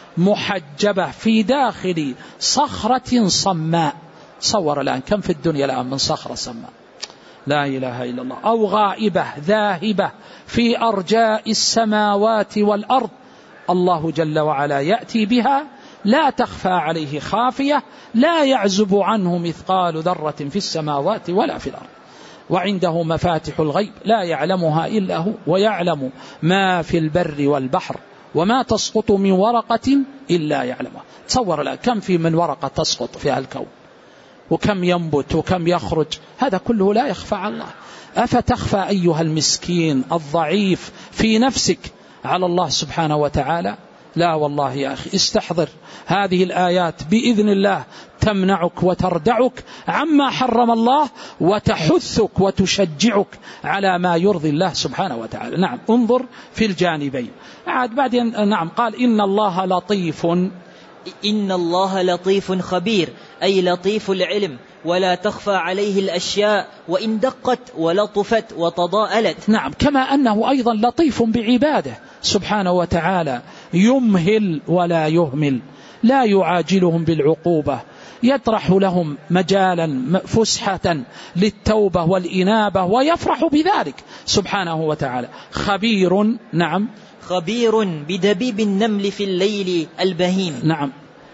محجبة في داخل صخرة صماء، صور الآن كم في الدنيا الآن من صخرة صماء، لا إله إلا الله، أو غائبة ذاهبة في أرجاء السماوات والأرض، الله جل وعلا يأتي بها لا تخفى عليه خافية، لا يعزب عنه مثقال ذرة في السماوات ولا في الأرض، وعنده مفاتح الغيب لا يعلمها إلا هو، ويعلم ما في البر والبحر وما تسقط من ورقة إلا يعلمها. تصور الآن كم في من ورقة تسقط في الكون، وكم ينبت وكم يخرج، هذا كله لا يخفى على الله. أفتخفى أيها المسكين الضعيف في نفسك على الله سبحانه وتعالى؟ لا والله يا أخي استحضر هذه الآيات بإذن الله تمنعك وتردعك عما حرم الله وتحثك وتشجعك على ما يرضي الله سبحانه وتعالى. نعم انظر في الجانبين. عاد بعدين نعم قال إن الله لطيف، إن الله لطيف خبير، أي لطيف العلم ولا تخفى عليه الأشياء وإن دقت ولطفت وتضاءلت. نعم كما أنه أيضا لطيف بعباده سبحانه وتعالى، يمهل ولا يهمل، لا يعاجلهم بالعقوبة، يطرح لهم مجالا فسحة للتوبة والإنابة ويفرح بذلك سبحانه وتعالى. خبير، نعم خبير بدبيب النمل في الليل البهيم. نعم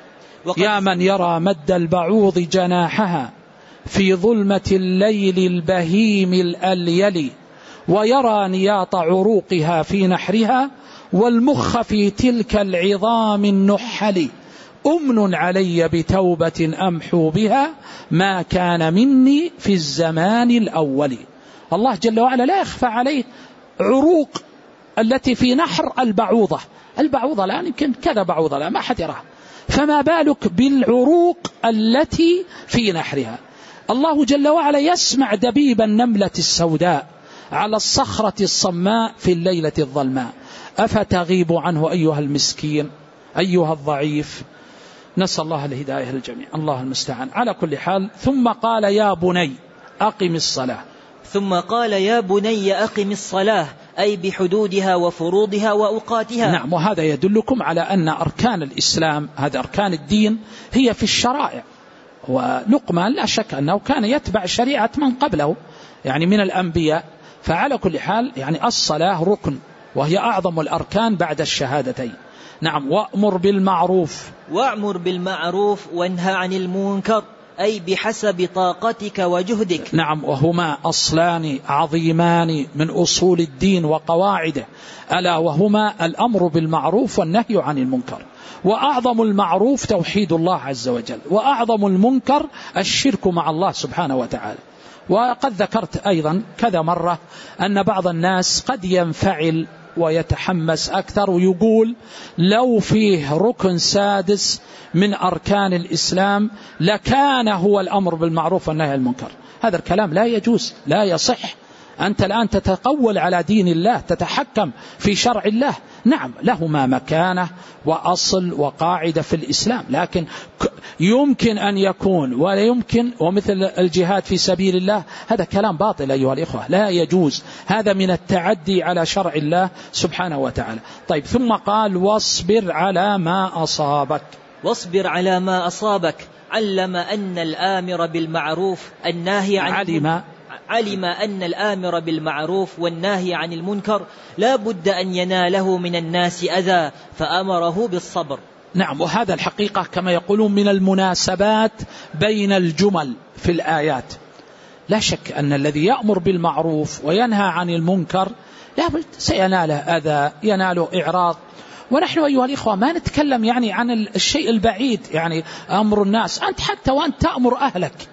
يا من يرى مد البعوض جناحها في ظلمة الليل البهيم الأليل، ويرى نياط عروقها في نحرها والمخ في تلك العظام النحل، أمن علي بتوبة أمحو بها ما كان مني في الزمان الأول. الله جل وعلا لا يخفى عليه عروق التي في نحر البعوضة، البعوضة الآن يمكن كذا بعوضة لا ما حد يراها، فما بالك بالعروق التي في نحرها. الله جل وعلا يسمع دبيب النملة السوداء على الصخرة الصماء في الليلة الظلماء. أفتغيب عنه أيها المسكين أيها الضعيف؟ نسأل الله الهداية للجميع، الله المستعان. على كل حال ثم قال يا بني أقم الصلاة، ثم قال يا بني أقم الصلاة، أي بحدودها وفروضها وأوقاتها. نعم وهذا يدلكم على أن أركان الإسلام، هذا أركان الدين، هي في الشرائع. ولقمان لا شك أنه كان يتبع شريعة من قبله يعني من الأنبياء، فعلى كل حال يعني الصلاة ركن وهي أعظم الأركان بعد الشهادتين. نعم وأمر بالمعروف، وأمر بالمعروف وانهى عن المنكر أي بحسب طاقتك وجهدك. نعم، وهما أصلان عظيمان من أصول الدين وقواعده، ألا وهما الأمر بالمعروف والنهي عن المنكر. وأعظم المعروف توحيد الله عز وجل، وأعظم المنكر الشرك مع الله سبحانه وتعالى. وقد ذكرت أيضا كذا مرة أن بعض الناس قد ينفعل ويتحمس أكثر ويقول لو فيه ركن سادس من أركان الإسلام لكان هو الأمر بالمعروف والنهي عن المنكر. هذا الكلام لا يجوز، لا يصح. أنت الآن تتقول على دين الله، تتحكم في شرع الله. نعم، لهما مكانة وأصل وقاعدة في الإسلام، لكن يمكن أن يكون ولا يمكن، ومثل الجهاد في سبيل الله هذا كلام باطل أيها الإخوة، لا يجوز. هذا من التعدي على شرع الله سبحانه وتعالى. طيب، ثم قال واصبر على ما أصابك. واصبر على ما أصابك علم أن الآمر بالمعروف الناهي عن علم علم أن الآمر بالمعروف والناهي عن المنكر لا بد أن يناله من الناس أذى فأمره بالصبر. نعم، وهذا الحقيقة كما يقولون من المناسبات بين الجمل في الآيات. لا شك أن الذي يأمر بالمعروف وينهى عن المنكر لا بد سيناله أذى، يناله إعراض. ونحن أيها الإخوة ما نتكلم يعني عن الشيء البعيد، يعني أمر الناس. أنت حتى وأنت تأمر أهلك،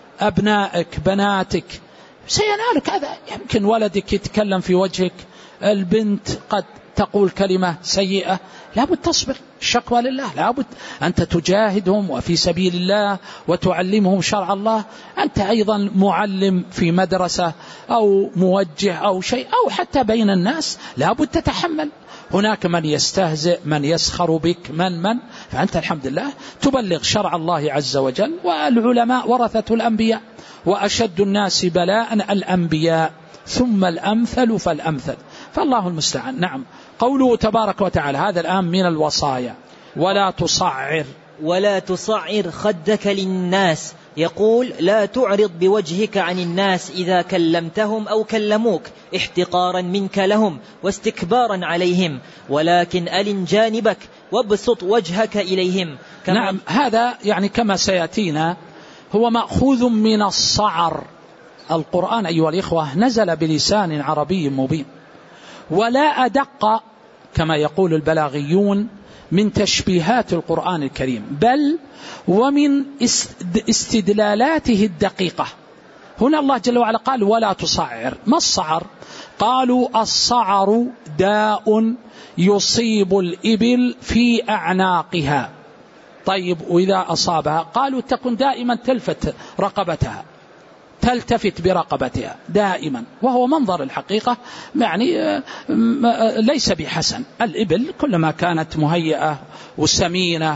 أبنائك، بناتك، سينالك هذا. يمكن ولدك يتكلم في وجهك، البنت قد تقول كلمة سيئة، لابد تصبر، الشكوى لله، لابد أنت تجاهدهم وفي سبيل الله وتعلمهم شرع الله. أنت أيضا معلم في مدرسة أو موجه أو شيء، أو حتى بين الناس لابد تتحمل. هناك من يستهزئ، من يسخر بك، من من فأنت الحمد لله تبلغ شرع الله عز وجل. والعلماء ورثة الأنبياء، وأشد الناس بلاء الأنبياء ثم الأمثل فالأمثل، فالله المستعان. نعم، قوله تبارك وتعالى هذا الآن من الوصايا، ولا تصعر ولا تصعر خدك للناس، يقول لا تعرض بوجهك عن الناس إذا كلمتهم أو كلموك احتقارا منك لهم واستكبارا عليهم، ولكن ألن جانبك وابسط وجهك إليهم. نعم، هذا يعني كما سيأتينا هو مأخوذ من الصعر. القرآن أيها الإخوة نزل بلسان عربي مبين، ولا أدق كما يقول البلاغيون من تشبيهات القرآن الكريم، بل ومن استدلالاته الدقيقة. هنا الله جل وعلا قال ولا تصعر. ما الصعر؟ قالوا الصعر داء يصيب الإبل في أعناقها. طيب، وإذا أصابها قالوا تكن دائما تلفت رقبتها، تلتفت برقبتها دائما، وهو منظر الحقيقة يعني ليس بحسن. الإبل كلما كانت مهيئة وسمينة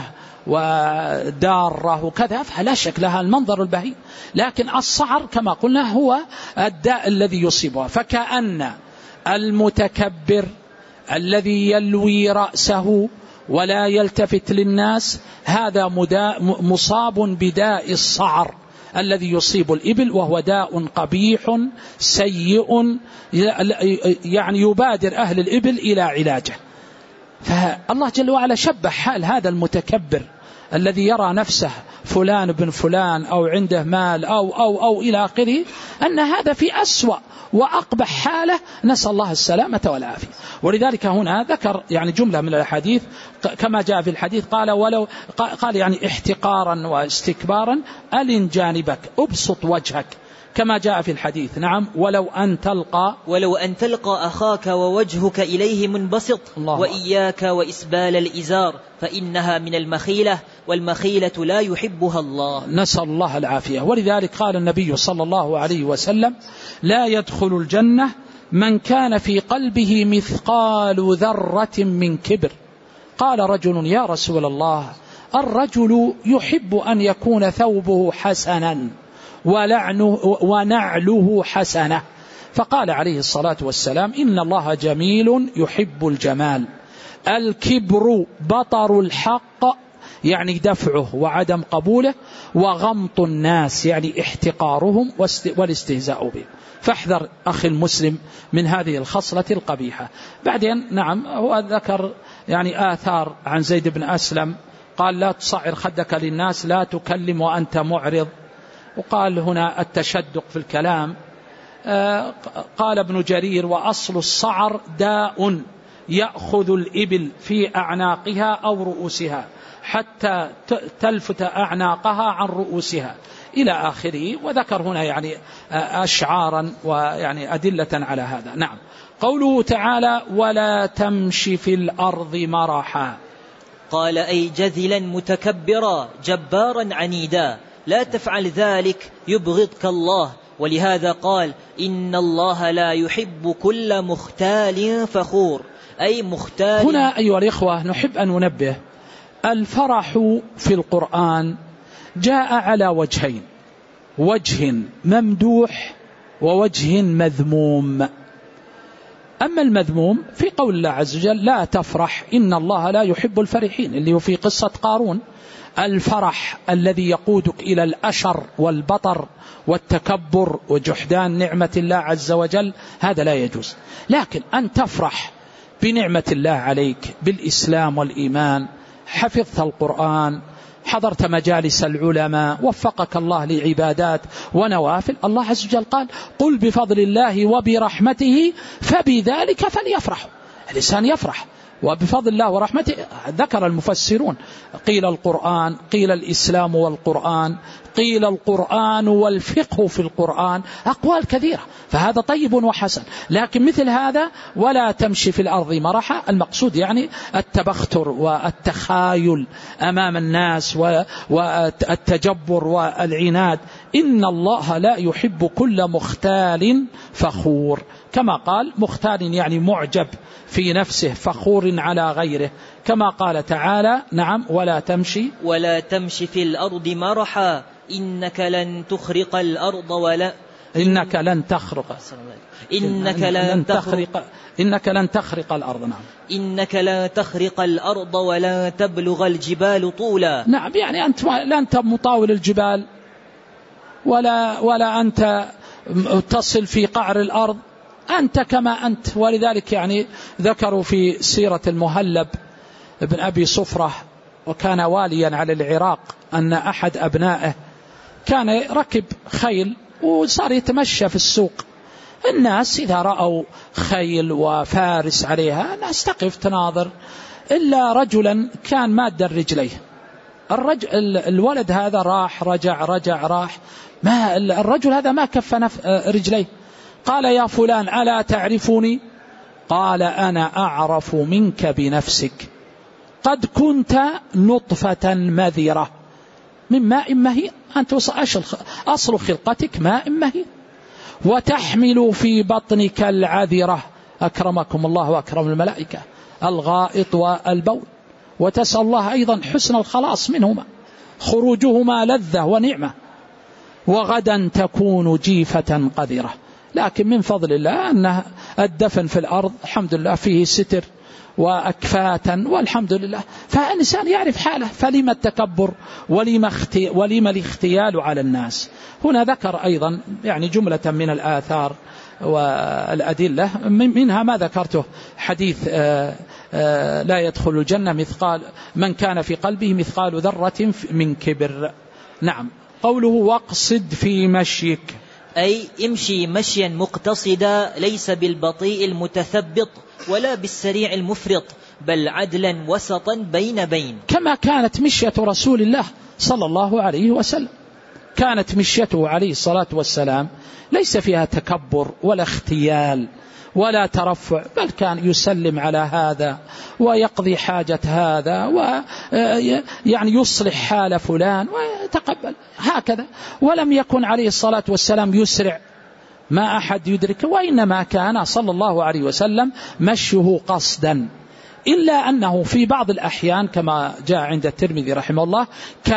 ودارة وكذا فلا شك لها المنظر البهي، لكن الصعر كما قلنا هو الداء الذي يصيبها. فكأن المتكبر الذي يلوي رأسه ولا يلتفت للناس هذا مصاب بداء الصعر الذي يصيب الإبل، وهو داء قبيح سيء يعني يبادر أهل الإبل إلى علاجه. فالله جل وعلا شبه حال هذا المتكبر الذي يرى نفسه فلان بن فلان أو عنده مال أو أو أو إلى آخره، أن هذا في أسوأ وأقبح حالة، نسأل الله السلامة والعافية. ولذلك هنا ذكر يعني جملة من الحديث كما جاء في الحديث، قال ولو قال يعني احتقارا واستكبارا ألن جانبك أبسط وجهك، كما جاء في الحديث. نعم، ولو أن تلقى ولو أن تلقى أخاك ووجهك إليه منبسط، وإياك وإسبال الإزار فإنها من المخيلة، والمخيلة لا يحبها الله. نسأل الله العافية. ولذلك قال النبي صلى الله عليه وسلم لا يدخل الجنة من كان في قلبه مثقال ذرة من كبر. قال رجل يا رسول الله الرجل يحب أن يكون ثوبه حسنا ولعنه ونعله حسنة، فقال عليه الصلاة والسلام إن الله جميل يحب الجمال. الكبر بطر الحق يعني دفعه وعدم قبوله، وغمط الناس يعني احتقارهم والاستهزاء به. فاحذر أخي المسلم من هذه الخصلة القبيحة. بعدين نعم هو ذكر يعني آثار عن زيد بن أسلم قال لا تصعر خدك للناس، لا تكلم وأنت معرض. وقال هنا التشدق في الكلام. قال ابن جرير وأصل الصعر داء يأخذ الإبل في أعناقها أو رؤوسها حتى تلفت أعناقها عن رؤوسها إلى آخره. وذكر هنا يعني أشعارا ويعني أدلة على هذا. نعم. قوله تعالى ولا تمشي في الأرض مرحا، قال أي جذلا متكبرا جبارا عنيدا، لا تفعل ذلك يبغضك الله. ولهذا قال إن الله لا يحب كل مختال فخور، أي مختال. هنا أيها الإخوة نحب أن ننبه، الفرح في القرآن جاء على وجهين، وجه ممدوح ووجه مذموم. أما المذموم في قول الله عز وجل لا تفرح إن الله لا يحب الفرحين، اللي هو في قصة قارون. الفرح الذي يقودك إلى الأشر والبطر والتكبر وجحدان نعمة الله عز وجل هذا لا يجوز. لكن أن تفرح بنعمة الله عليك بالإسلام والإيمان، حفظت القرآن، حضرت مجالس العلماء، وفقك الله لعبادات ونوافل، الله عز وجل قال قل بفضل الله وبرحمته فبذلك فليفرحوا. الإنسان يفرح وبفضل الله ورحمته. ذكر المفسرون قيل القرآن، قيل الإسلام والقرآن، قيل القرآن والفقه في القرآن، أقوال كثيرة، فهذا طيب وحسن. لكن مثل هذا ولا تمشي في الأرض مرحا، المقصود يعني التبختر والتخايل أمام الناس والتجبر والعناد. إن الله لا يحب كل مختال فخور، كما قال مختال يعني معجب في نفسه فخور على غيره، كما قال تعالى نعم ولا تمشي ولا تمشي في الأرض مرحا إنك لن تخرق الأرض ولا إنك لن تخرق إنك لن تخرق إنك لن تخرق الأرض. نعم إنك لن تخرق الأرض ولا تبلغ الجبال طولا. نعم يعني أنت لا أنت مطاول الجبال ولا ولا أنت تصل في قعر الأرض، أنت كما أنت. ولذلك يعني ذكروا في سيرة المهلب ابن أبي صفرة وكان واليا على العراق أن أحد أبنائه كان ركب خيل وصار يتمشى في السوق. الناس إذا رأوا خيل وفارس عليها الناس تقف تناظر، إلا رجلا كان ماد رجليه. الرجل الولد هذا راح رجع رجع راح، ما الرجل هذا ما كف رجليه. قال يا فلان ألا تعرفني؟ قال أنا أعرف منك بنفسك، قد كنت نطفة مذرة من ماء مهين، أنت أصل خلقتك ماء مهين، وتحمل في بطنك العذرة أكرمكم الله وأكرم الملائكة الغائط والبول، وتسأل الله أيضا حسن الخلاص منهما، خروجهما لذة ونعمة، وغدا تكون جيفة قذرة. لكن من فضل الله أن الدفن في الأرض الحمد لله فيه ستر وأكفاتا والحمد لله، فالإنسان يعرف حاله، فلما التكبر ولما, اختي ولما الاختيال على الناس. هنا ذكر أيضا يعني جملة من الآثار والأدلة، منها ما ذكرته حديث آآ آآ لا يدخل الجنة مثقال من كان في قلبه مثقال ذرة من كبر. نعم. قوله واقصد في مشيك، أي امشي مشيا مقتصدا، ليس بالبطيء المتثبط ولا بالسريع المفرط، بل عدلا وسطا بين بين، كما كانت مشية رسول الله صلى الله عليه وسلم. كانت مشيته عليه الصلاة والسلام ليس فيها تكبر ولا اختيال ولا ترفع، بل كان يسلم على هذا ويقضي حاجة هذا ويعني يصلح حال فلان ويتقبل هكذا. ولم يكن عليه الصلاة والسلام يسرع ما أحد يدرك، وإنما كان صلى الله عليه وسلم مشيه قصدا، إلا أنه في بعض الأحيان كما جاء عند الترمذي رحمه الله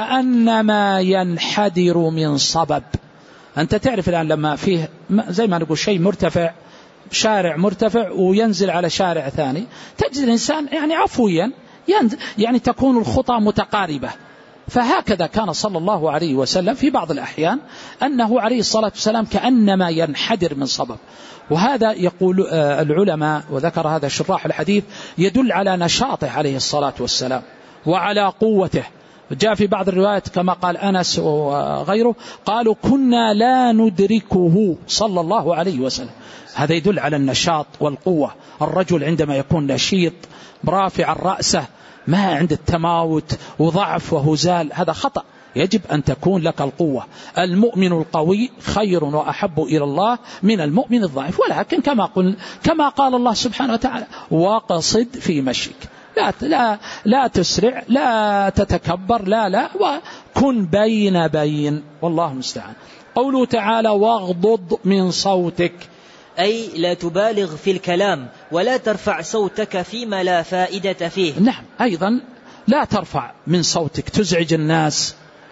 كأنما ينحدر من صبب. أنت تعرف الآن لما فيه زي ما نقول شيء مرتفع، شارع مرتفع وينزل على شارع ثاني، تجد الإنسان يعني عفويا يعني تكون الخطى متقاربة. فهكذا كان صلى الله عليه وسلم في بعض الأحيان أنه عليه الصلاة والسلام كأنما ينحدر من صبب. وهذا يقول العلماء وذكر هذا شراح الحديث يدل على نشاطه عليه الصلاة والسلام وعلى قوته. جاء في بعض الروايات كما قال أنس وغيره قالوا كنا لا ندركه صلى الله عليه وسلم. هذا يدل على النشاط والقوة. الرجل عندما يكون نشيط رافع رأسه ما عند التماوت وضعف وهزال هذا خطأ. يجب أن تكون لك القوة. المؤمن القوي خير وأحب إلى الله من المؤمن الضعيف. ولكن كما قل كما قال الله سبحانه وتعالى وقصد في مشيك، لا لا لا تسرع، لا تتكبر، لا لا وكن بين بين، والله المستعان. قوله تعالى واغضض من صوتك، أي لا تبالغ في الكلام ولا ترفع صوتك فيما لا فائدة فيه. نعم، أيضا لا ترفع من صوتك تزعج الناس،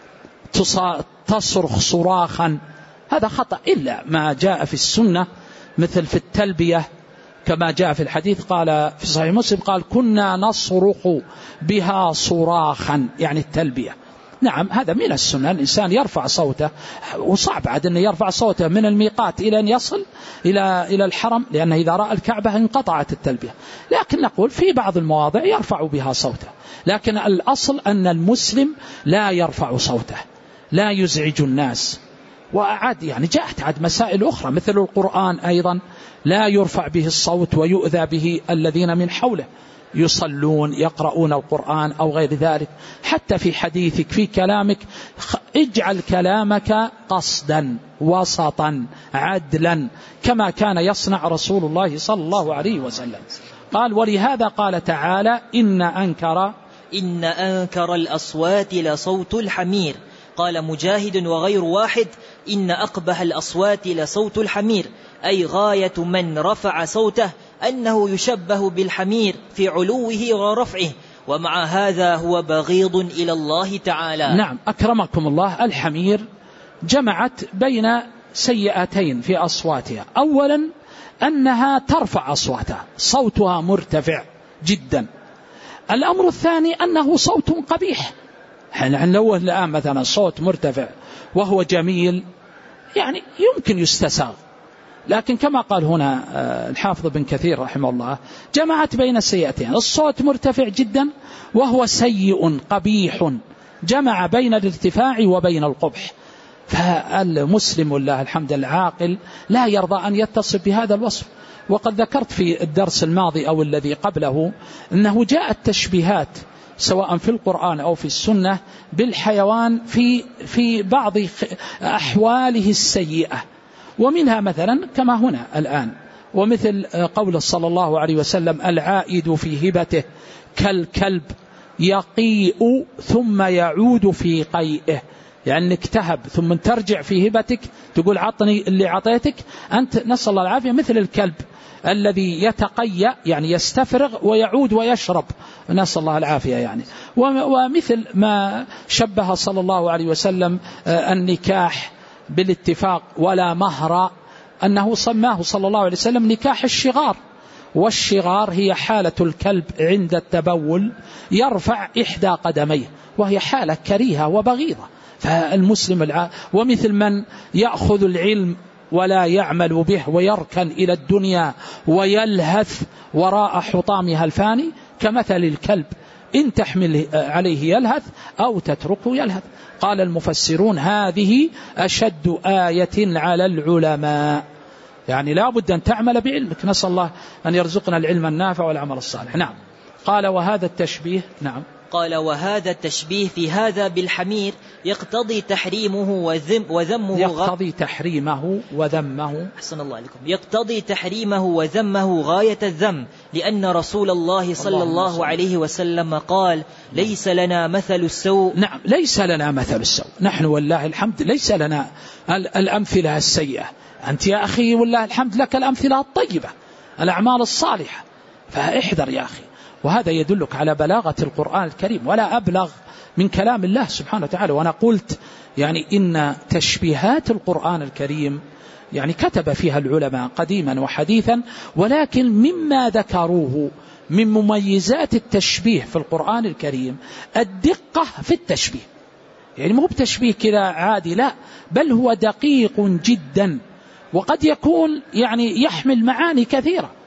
تصرخ صراخا، هذا خطأ، إلا ما جاء في السنة مثل في التلبية كما جاء في الحديث قال في صحيح مسلم قال كنا نصرخ بها صراخا، يعني التلبية. نعم هذا من السنة، الإنسان يرفع صوته، وصعب عاد أن يرفع صوته من الميقات إلى أن يصل إلى إلى الحرم، لأنه إذا رأى الكعبة انقطعت التلبية. لكن نقول في بعض المواضع يرفع بها صوته، لكن الأصل أن المسلم لا يرفع صوته، لا يزعج الناس. وأعد يعني جاءت عاد مسائل أخرى مثل القرآن أيضا لا يرفع به الصوت ويؤذى به الذين من حوله يصلون يقرؤون القرآن أو غير ذلك. حتى في حديثك في كلامك اجعل كلامك قصدا وسطا عدلا كما كان يصنع رسول الله صلى الله عليه وسلم. قال ولهذا قال تعالى إن أنكر إن أنكر الأصوات لصوت الحمير. قال مجاهد وغير واحد إن أقبح الأصوات لصوت الحمير، أي غاية من رفع صوته أنه يشبه بالحمير في علوه ورفعه، ومع هذا هو بغيض إلى الله تعالى. نعم أكرمكم الله. الحمير جمعت بين سيئتين في أصواتها. أولا أنها ترفع أصواتها، صوتها مرتفع جدا. الأمر الثاني أنه صوت قبيح. لو الآن مثلا صوت مرتفع وهو جميل يعني يمكن يستساغ، لكن كما قال هنا الحافظ بن كثير رحمه الله جمعت بين السيئتين، الصوت مرتفع جدا وهو سيء قبيح، جمع بين الارتفاع وبين القبح. فالمسلم والله الحمد العاقل لا يرضى أن يتصف بهذا الوصف. وقد ذكرت في الدرس الماضي أو الذي قبله أنه جاءت تشبيهات سواء في القرآن أو في السنة بالحيوان في في بعض أحواله السيئة، ومنها مثلا كما هنا الآن، ومثل قول صلى الله عليه وسلم العائد في هبته كالكلب يقيء ثم يعود في قيئه، يعني انك تهب ثم ترجع في هبتك تقول عطني اللي عطيتك أنت، نسأل الله العافية، مثل الكلب الذي يتقيأ يعني يستفرغ ويعود ويشرب، نسأل الله العافية يعني. ومثل ما شبه صلى الله عليه وسلم النكاح بالاتفاق ولا مهر، أنه سماه صلى الله عليه وسلم نكاح الشغار، والشغار هي حالة الكلب عند التبول يرفع إحدى قدميه، وهي حالة كريهة وبغيضة. فالمسلم الع... ومثل من يأخذ العلم ولا يعمل به ويركن إلى الدنيا ويلهث وراء حطامها الفاني كمثل الكلب إن تحمل عليه يلهث أو تتركه يلهث. قال المفسرون هذه أشد آية على العلماء، يعني لا بد أن تعمل بعلمك، نسأل الله أن يرزقنا العلم النافع والعمل الصالح. نعم. قال وهذا التشبيه نعم قال وهذا التشبيه في هذا بالحمير يقتضي تحريمه وذم وذمه يقتضي تحريمه وذمه أحسن الله عليكم يقتضي تحريمه وذمه غاية الذم، لأن رسول الله صلى الله, الله عليه وسلم قال ليس لنا مثل السوء. نعم ليس لنا مثل السوء، نحن والله الحمد ليس لنا الأمثلة السيئة. أنت يا أخي والله الحمد لك الأمثلة الطيبة، الأعمال الصالحة، فاحذر يا أخي. وهذا يدلك على بلاغة القرآن الكريم، ولا أبلغ من كلام الله سبحانه وتعالى. وأنا قلت يعني إن تشبيهات القرآن الكريم يعني كتب فيها العلماء قديما وحديثا، ولكن مما ذكروه من مميزات التشبيه في القرآن الكريم الدقة في التشبيه، يعني مو بتشبيه كذا عادي، لا، بل هو دقيق جدا، وقد يكون يعني يحمل معاني كثيرة.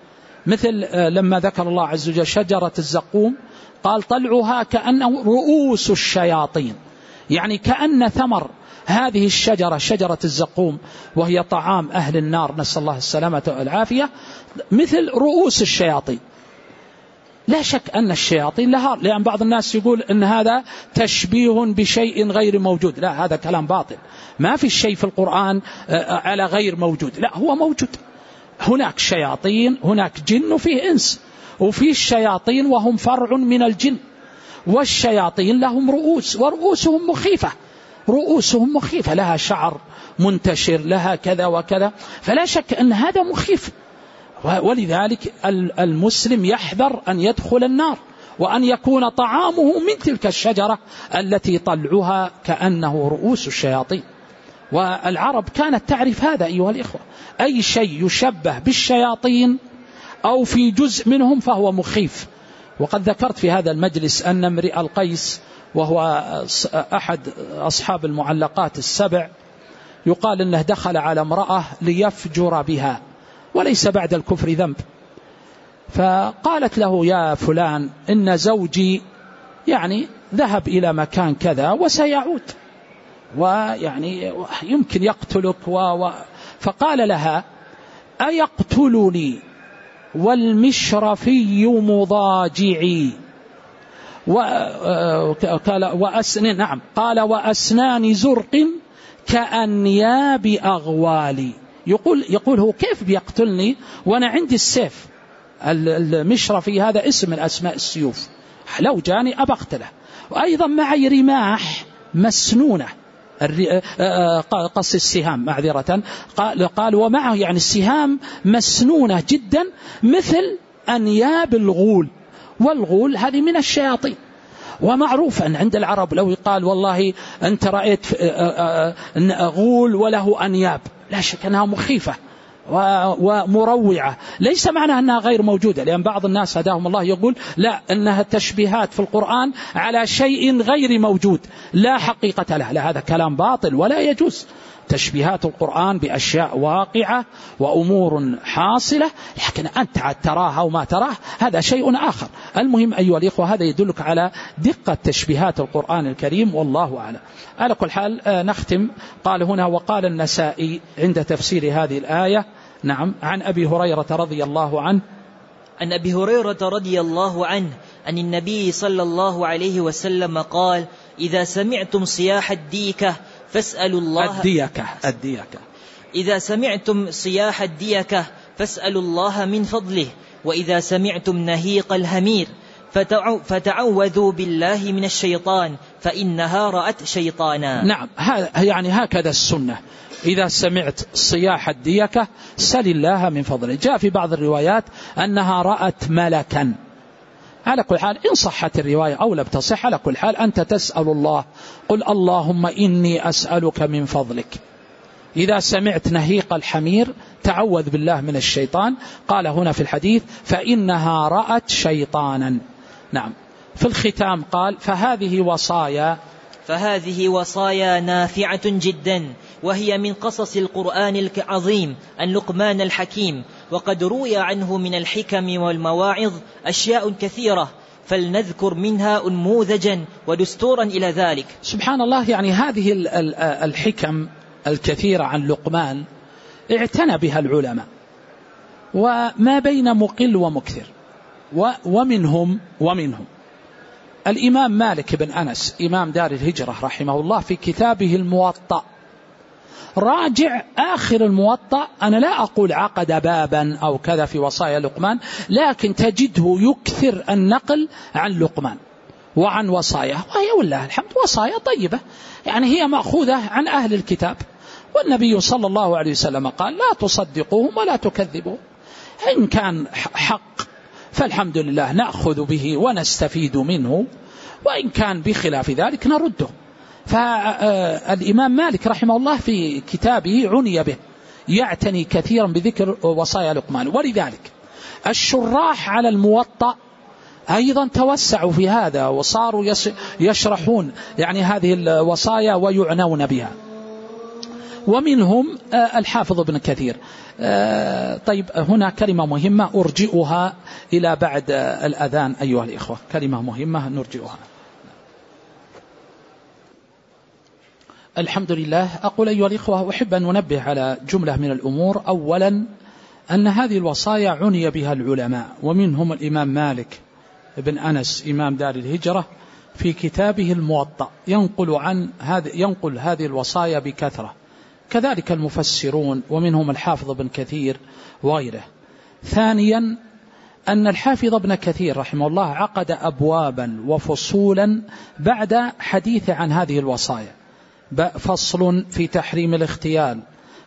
مثل لما ذكر الله عز وجل شجرة الزقوم قال طلعها كأنه رؤوس الشياطين، يعني كأن ثمر هذه الشجرة شجرة الزقوم وهي طعام أهل النار نسأل الله السلامة والعافية مثل رؤوس الشياطين. لا شك أن الشياطين لها، لأن بعض الناس يقول أن هذا تشبيه بشيء غير موجود. لا، هذا كلام باطل. ما في شيء في القرآن على غير موجود، لا هو موجود. هناك شياطين، هناك جن وفيه إنس، وفيه الشياطين وهم فرع من الجن، والشياطين لهم رؤوس ورؤوسهم مخيفة، رؤوسهم مخيفة لها شعر منتشر لها كذا وكذا، فلا شك أن هذا مخيف. ولذلك المسلم يحذر أن يدخل النار وأن يكون طعامه من تلك الشجرة التي طلعها كأنه رؤوس الشياطين. والعرب كانت تعرف هذا أيها الإخوة، أي شيء يشبه بالشياطين أو في جزء منهم فهو مخيف. وقد ذكرت في هذا المجلس أن امرئ القيس وهو أحد أصحاب المعلقات السبع يقال أنه دخل على امرأة ليفجر بها وليس بعد الكفر ذنب، فقالت له يا فلان إن زوجي يعني ذهب إلى مكان كذا وسيعود ويعني يمكن يقتلك و... و... فقال لها أيقتلني والمشرفي مضاجعي وقال وأسنان نعم قال وأسنان زرق كأنياب أغوالي. يقول يقول هو كيف بيقتلني وأنا عندي السيف؟ المشرفي هذا اسم من أسماء السيوف، لو جاني أبقتله. وأيضا معي رماح مسنونة قص السهام معذرة قال, قال ومعه يعني السهام مسنونة جدا مثل أنياب الغول، والغول هذه من الشياطين. ومعروف أن عند العرب لو يقال والله أنت رأيت غول وله أنياب لا شك أنها مخيفة ومروعة، ليس معنى أنها غير موجودة، لأن بعض الناس هداهم الله يقول لا أنها تشبيهات في القرآن على شيء غير موجود لا حقيقة له. لا، هذا كلام باطل ولا يجوز. تشبيهات القرآن بأشياء واقعة وأمور حاصلة، لكن أنت تراها وما تراه هذا شيء آخر. المهم أيها الإخوة هذا يدلك على دقة تشبيهات القرآن الكريم والله أعلم. على كل حال نختم. قال هنا وقال النسائي عند تفسير هذه الآية نعم عن أبي هريرة رضي الله عنه عن أبي هريرة رضي الله عنه أن النبي صلى الله عليه وسلم قال إذا سمعتم صياح الديكة فاسألوا الله الديكة الديكة إذا سمعتم صياح الديكة فاسألوا الله من فضله، وإذا سمعتم نهيق الهمير فتعوذوا بالله من الشيطان فإنها رأت شيطانا. نعم، يعني هكذا السنة. إذا سمعت صياح الديكة سل الله من فضله. جاء في بعض الروايات أنها رأت ملكا. على كل حال إن صحت الرواية أو لم تصح، على كل حال أنت تسأل الله، قل اللهم إني أسألك من فضلك. إذا سمعت نهيق الحمير تعوذ بالله من الشيطان. قال هنا في الحديث فإنها رأت شيطانا. نعم. في الختام قال فهذه وصايا فهذه وصايا نافعة جدا، وهي من قصص القرآن العظيم عن لقمان الحكيم، وقد روي عنه من الحكم والمواعظ أشياء كثيرة، فلنذكر منها أنموذجا ودستورا إلى ذلك. سبحان الله، يعني هذه الحكم الكثيرة عن لقمان اعتنى بها العلماء، وما بين مقل ومكثر، ومنهم ومنهم الإمام مالك بن أنس إمام دار الهجرة رحمه الله في كتابه الموطأ. راجع آخر الموطأ، أنا لا أقول عقد بابا أو كذا في وصايا لقمان، لكن تجده يكثر النقل عن لقمان وعن وصاياه، وهي والله الحمد وصايا طيبة، يعني هي مأخوذة عن أهل الكتاب. والنبي صلى الله عليه وسلم قال لا تصدقوهم ولا تكذبوهم، إن كان حق فالحمد لله نأخذ به ونستفيد منه، وإن كان بخلاف ذلك نرده. فالإمام مالك رحمه الله في كتابه عني به، يعتني كثيرا بذكر وصايا لقمان، ولذلك الشراح على الموطأ أيضا توسعوا في هذا وصاروا يشرحون يعني هذه الوصايا ويعنون بها. ومنهم الحافظ ابن كثير. طيب هنا كلمة مهمة أرجئها إلى بعد الأذان أيها الإخوة، كلمة مهمة نرجئها. الحمد لله. أقول أيها الإخوة أحب أن ننبه على جملة من الأمور. أولا أن هذه الوصايا عني بها العلماء، ومنهم الإمام مالك بن أنس إمام دار الهجرة في كتابه الموطأ ينقل عن هذه ينقل هذه الوصايا بكثرة، كذلك المفسرون ومنهم الحافظ ابن كثير وغيره. ثانيا أن الحافظ ابن كثير رحمه الله عقد أبوابا وفصولا بعد حديث عن هذه الوصايا، فصل في تحريم الاغتيال،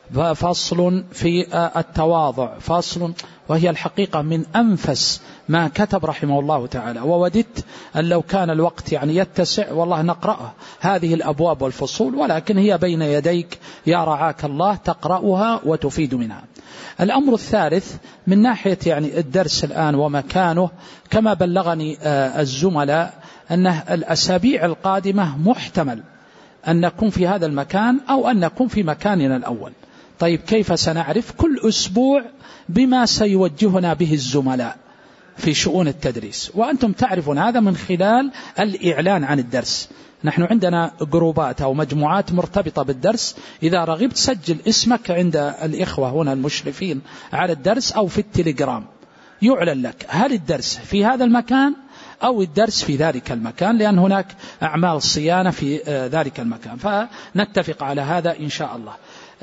فصل في التواضع، فصل، وهي الحقيقة من أنفس ما كتب رحمه الله تعالى. ووددت أن لو كان الوقت يعني يتسع والله نقرأ هذه الأبواب والفصول، ولكن هي بين يديك يا رعاك الله تقرأها وتفيد منها. الأمر الثالث من ناحية يعني الدرس الآن ومكانه، كما بلغني الزملاء أن الأسابيع القادمة محتمل أن نكون في هذا المكان أو أن نكون في مكاننا الأول. طيب كيف سنعرف؟ كل أسبوع بما سيوجهنا به الزملاء في شؤون التدريس، وأنتم تعرفون هذا من خلال الإعلان عن الدرس. نحن عندنا جروبات أو مجموعات مرتبطة بالدرس، إذا رغبت سجل اسمك عند الإخوة هنا المشرفين على الدرس أو في التليجرام، يعلن لك هل الدرس في هذا المكان أو الدرس في ذلك المكان، لأن هناك أعمال صيانة في ذلك المكان، فنتفق على هذا إن شاء الله.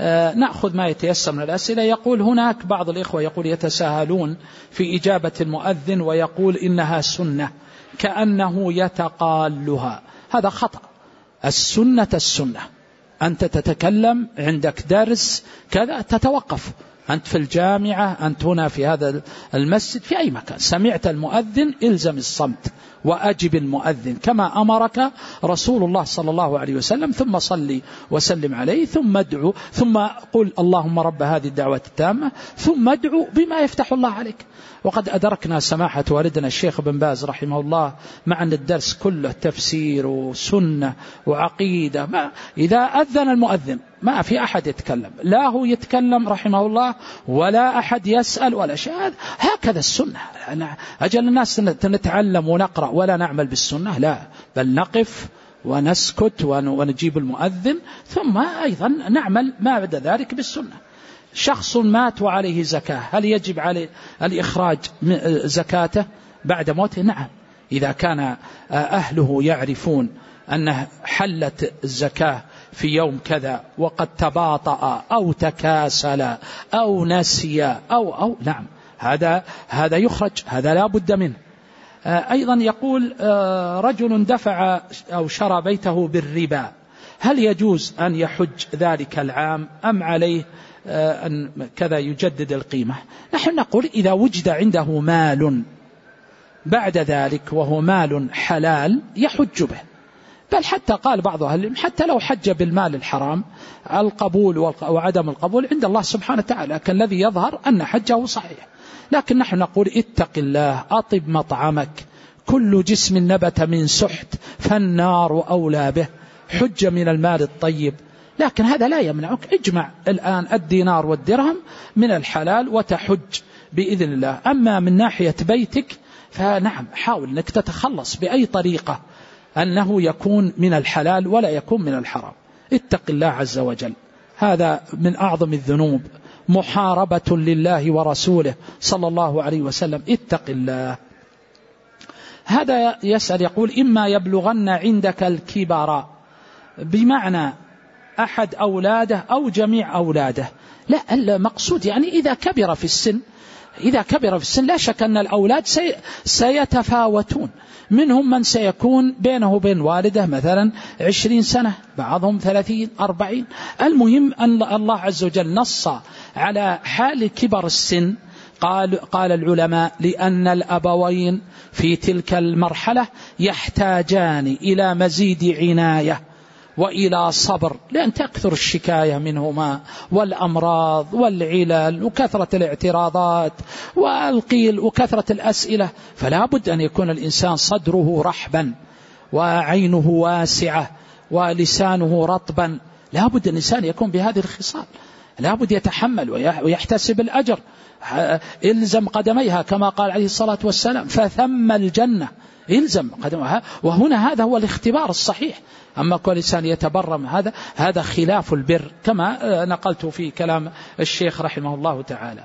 نأخذ ما يتيسر من الأسئلة. يقول هناك بعض الإخوة يقول يتساهلون في إجابة المؤذن ويقول إنها سنة كأنه يتقالها. هذا خطأ. السنة السنة، أنت تتكلم عندك درس كذا تتوقف، أنت في الجامعة، أنت هنا في هذا المسجد، في أي مكان سمعت المؤذن إلزم الصمت وأجب المؤذن كما أمرك رسول الله صلى الله عليه وسلم، ثم صلي وسلم عليه، ثم ادعو، ثم قل اللهم رب هذه الدعوة التامة، ثم ادعو بما يفتح الله عليك. وقد أدركنا سماحة والدنا الشيخ بن باز رحمه الله مع أن الدرس كله تفسير وسنة وعقيدة، ما إذا أذن المؤذن ما في أحد يتكلم، لا هو يتكلم رحمه الله ولا أحد يسأل ولا شيء. هكذا السنة. أجل الناس نتعلم ونقرأ ولا نعمل بالسنة؟ لا، بل نقف ونسكت ونجيب المؤذن، ثم أيضا نعمل ما بعد ذلك بالسنة. شخص مات وعليه زكاة، هل يجب عليه الإخراج زكاته بعد موته؟ نعم، إذا كان أهله يعرفون أنه حلت الزكاة في يوم كذا وقد تباطأ أو تكاسل أو نسي أو أو نعم، هذا هذا يخرج، هذا لا بد منه. أيضا يقول رجل دفع أو شرى بيته بالربا، هل يجوز أن يحج ذلك العام أم عليه أن كذا يجدد القيمة؟ نحن نقول إذا وجد عنده مال بعد ذلك وهو مال حلال يحج به، بل حتى قال بعض أهل العلم حتى لو حج بالمال الحرام القبول وعدم القبول عند الله سبحانه وتعالى، لكن الذي يظهر أن حجه صحيح. لكن نحن نقول اتق الله، أطب مطعمك، كل جسم نبت من سحت فالنار أولى به، حج من المال الطيب. لكن هذا لا يمنعك، اجمع الآن الدينار والدرهم من الحلال وتحج بإذن الله. أما من ناحية بيتك فنعم، حاول أنك تتخلص بأي طريقة أنه يكون من الحلال ولا يكون من الحرام. اتق الله عز وجل، هذا من أعظم الذنوب، محاربة لله ورسوله صلى الله عليه وسلم. اتق الله. هذا يسأل يقول إما يبلغن عندك الكبر، بمعنى أحد أولاده أو جميع أولاده؟ لا، المقصود يعني إذا كبر في السن، إذا كبر في السن لا شك أن الأولاد سي سيتفاوتون، منهم من سيكون بينه وبين والده مثلا عشرين سنة، بعضهم ثلاثين أربعين. المهم أن الله عز وجل نص على حال كبر السن. قال, قال العلماء لأن الأبوين في تلك المرحلة يحتاجان إلى مزيد عناية وإلى صبر، لأن تكثر الشكاية منهما والأمراض والعلل وكثرة الاعتراضات والقيل وكثرة الأسئلة، فلا بد أن يكون الإنسان صدره رحبا وعينه واسعة ولسانه رطبا، لا بد الإنسان يكون بهذه الخصال، لا بد يتحمل ويحتسب الأجر. إلزم قدميها كما قال عليه الصلاة والسلام فثم الجنة، إلزم قدمها. وهنا هذا هو الاختبار الصحيح. أما كل إنسان يتبرم هذا هذا خلاف البر كما نقلت في كلام الشيخ رحمه الله تعالى.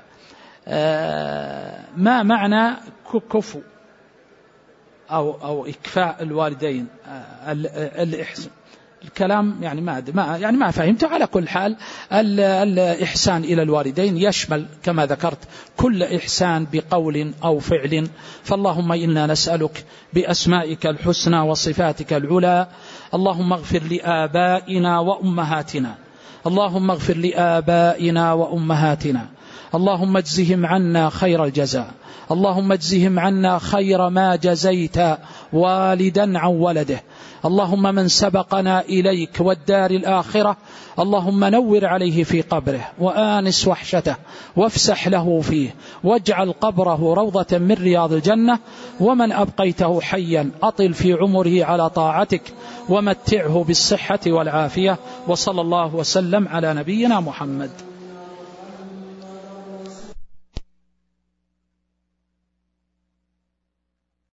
ما معنى كفو أو أو إكفاء الوالدين الإحسان؟ الكلام يعني ما ما يعني ما فهمته. على كل حال الإحسان إلى الوالدين يشمل كما ذكرت كل إحسان بقول أو فعل. فاللهم إنا نسألك بأسمائك الحسنى وصفاتك العلى، اللهم اغفر لآبائنا وأمهاتنا، اللهم اغفر لآبائنا وأمهاتنا، اللهم اجزهم عنا خير الجزاء، اللهم اجزهم عنا خير ما جزيت والدا عن ولده. اللهم من سبقنا إليك والدار الآخرة اللهم نور عليه في قبره وآنس وحشته وافسح له فيه، واجعل قبره روضة من رياض الجنة. ومن أبقيته حيا أطل في عمره على طاعتك ومتعه بالصحة والعافية. وصلى الله وسلم على نبينا محمد.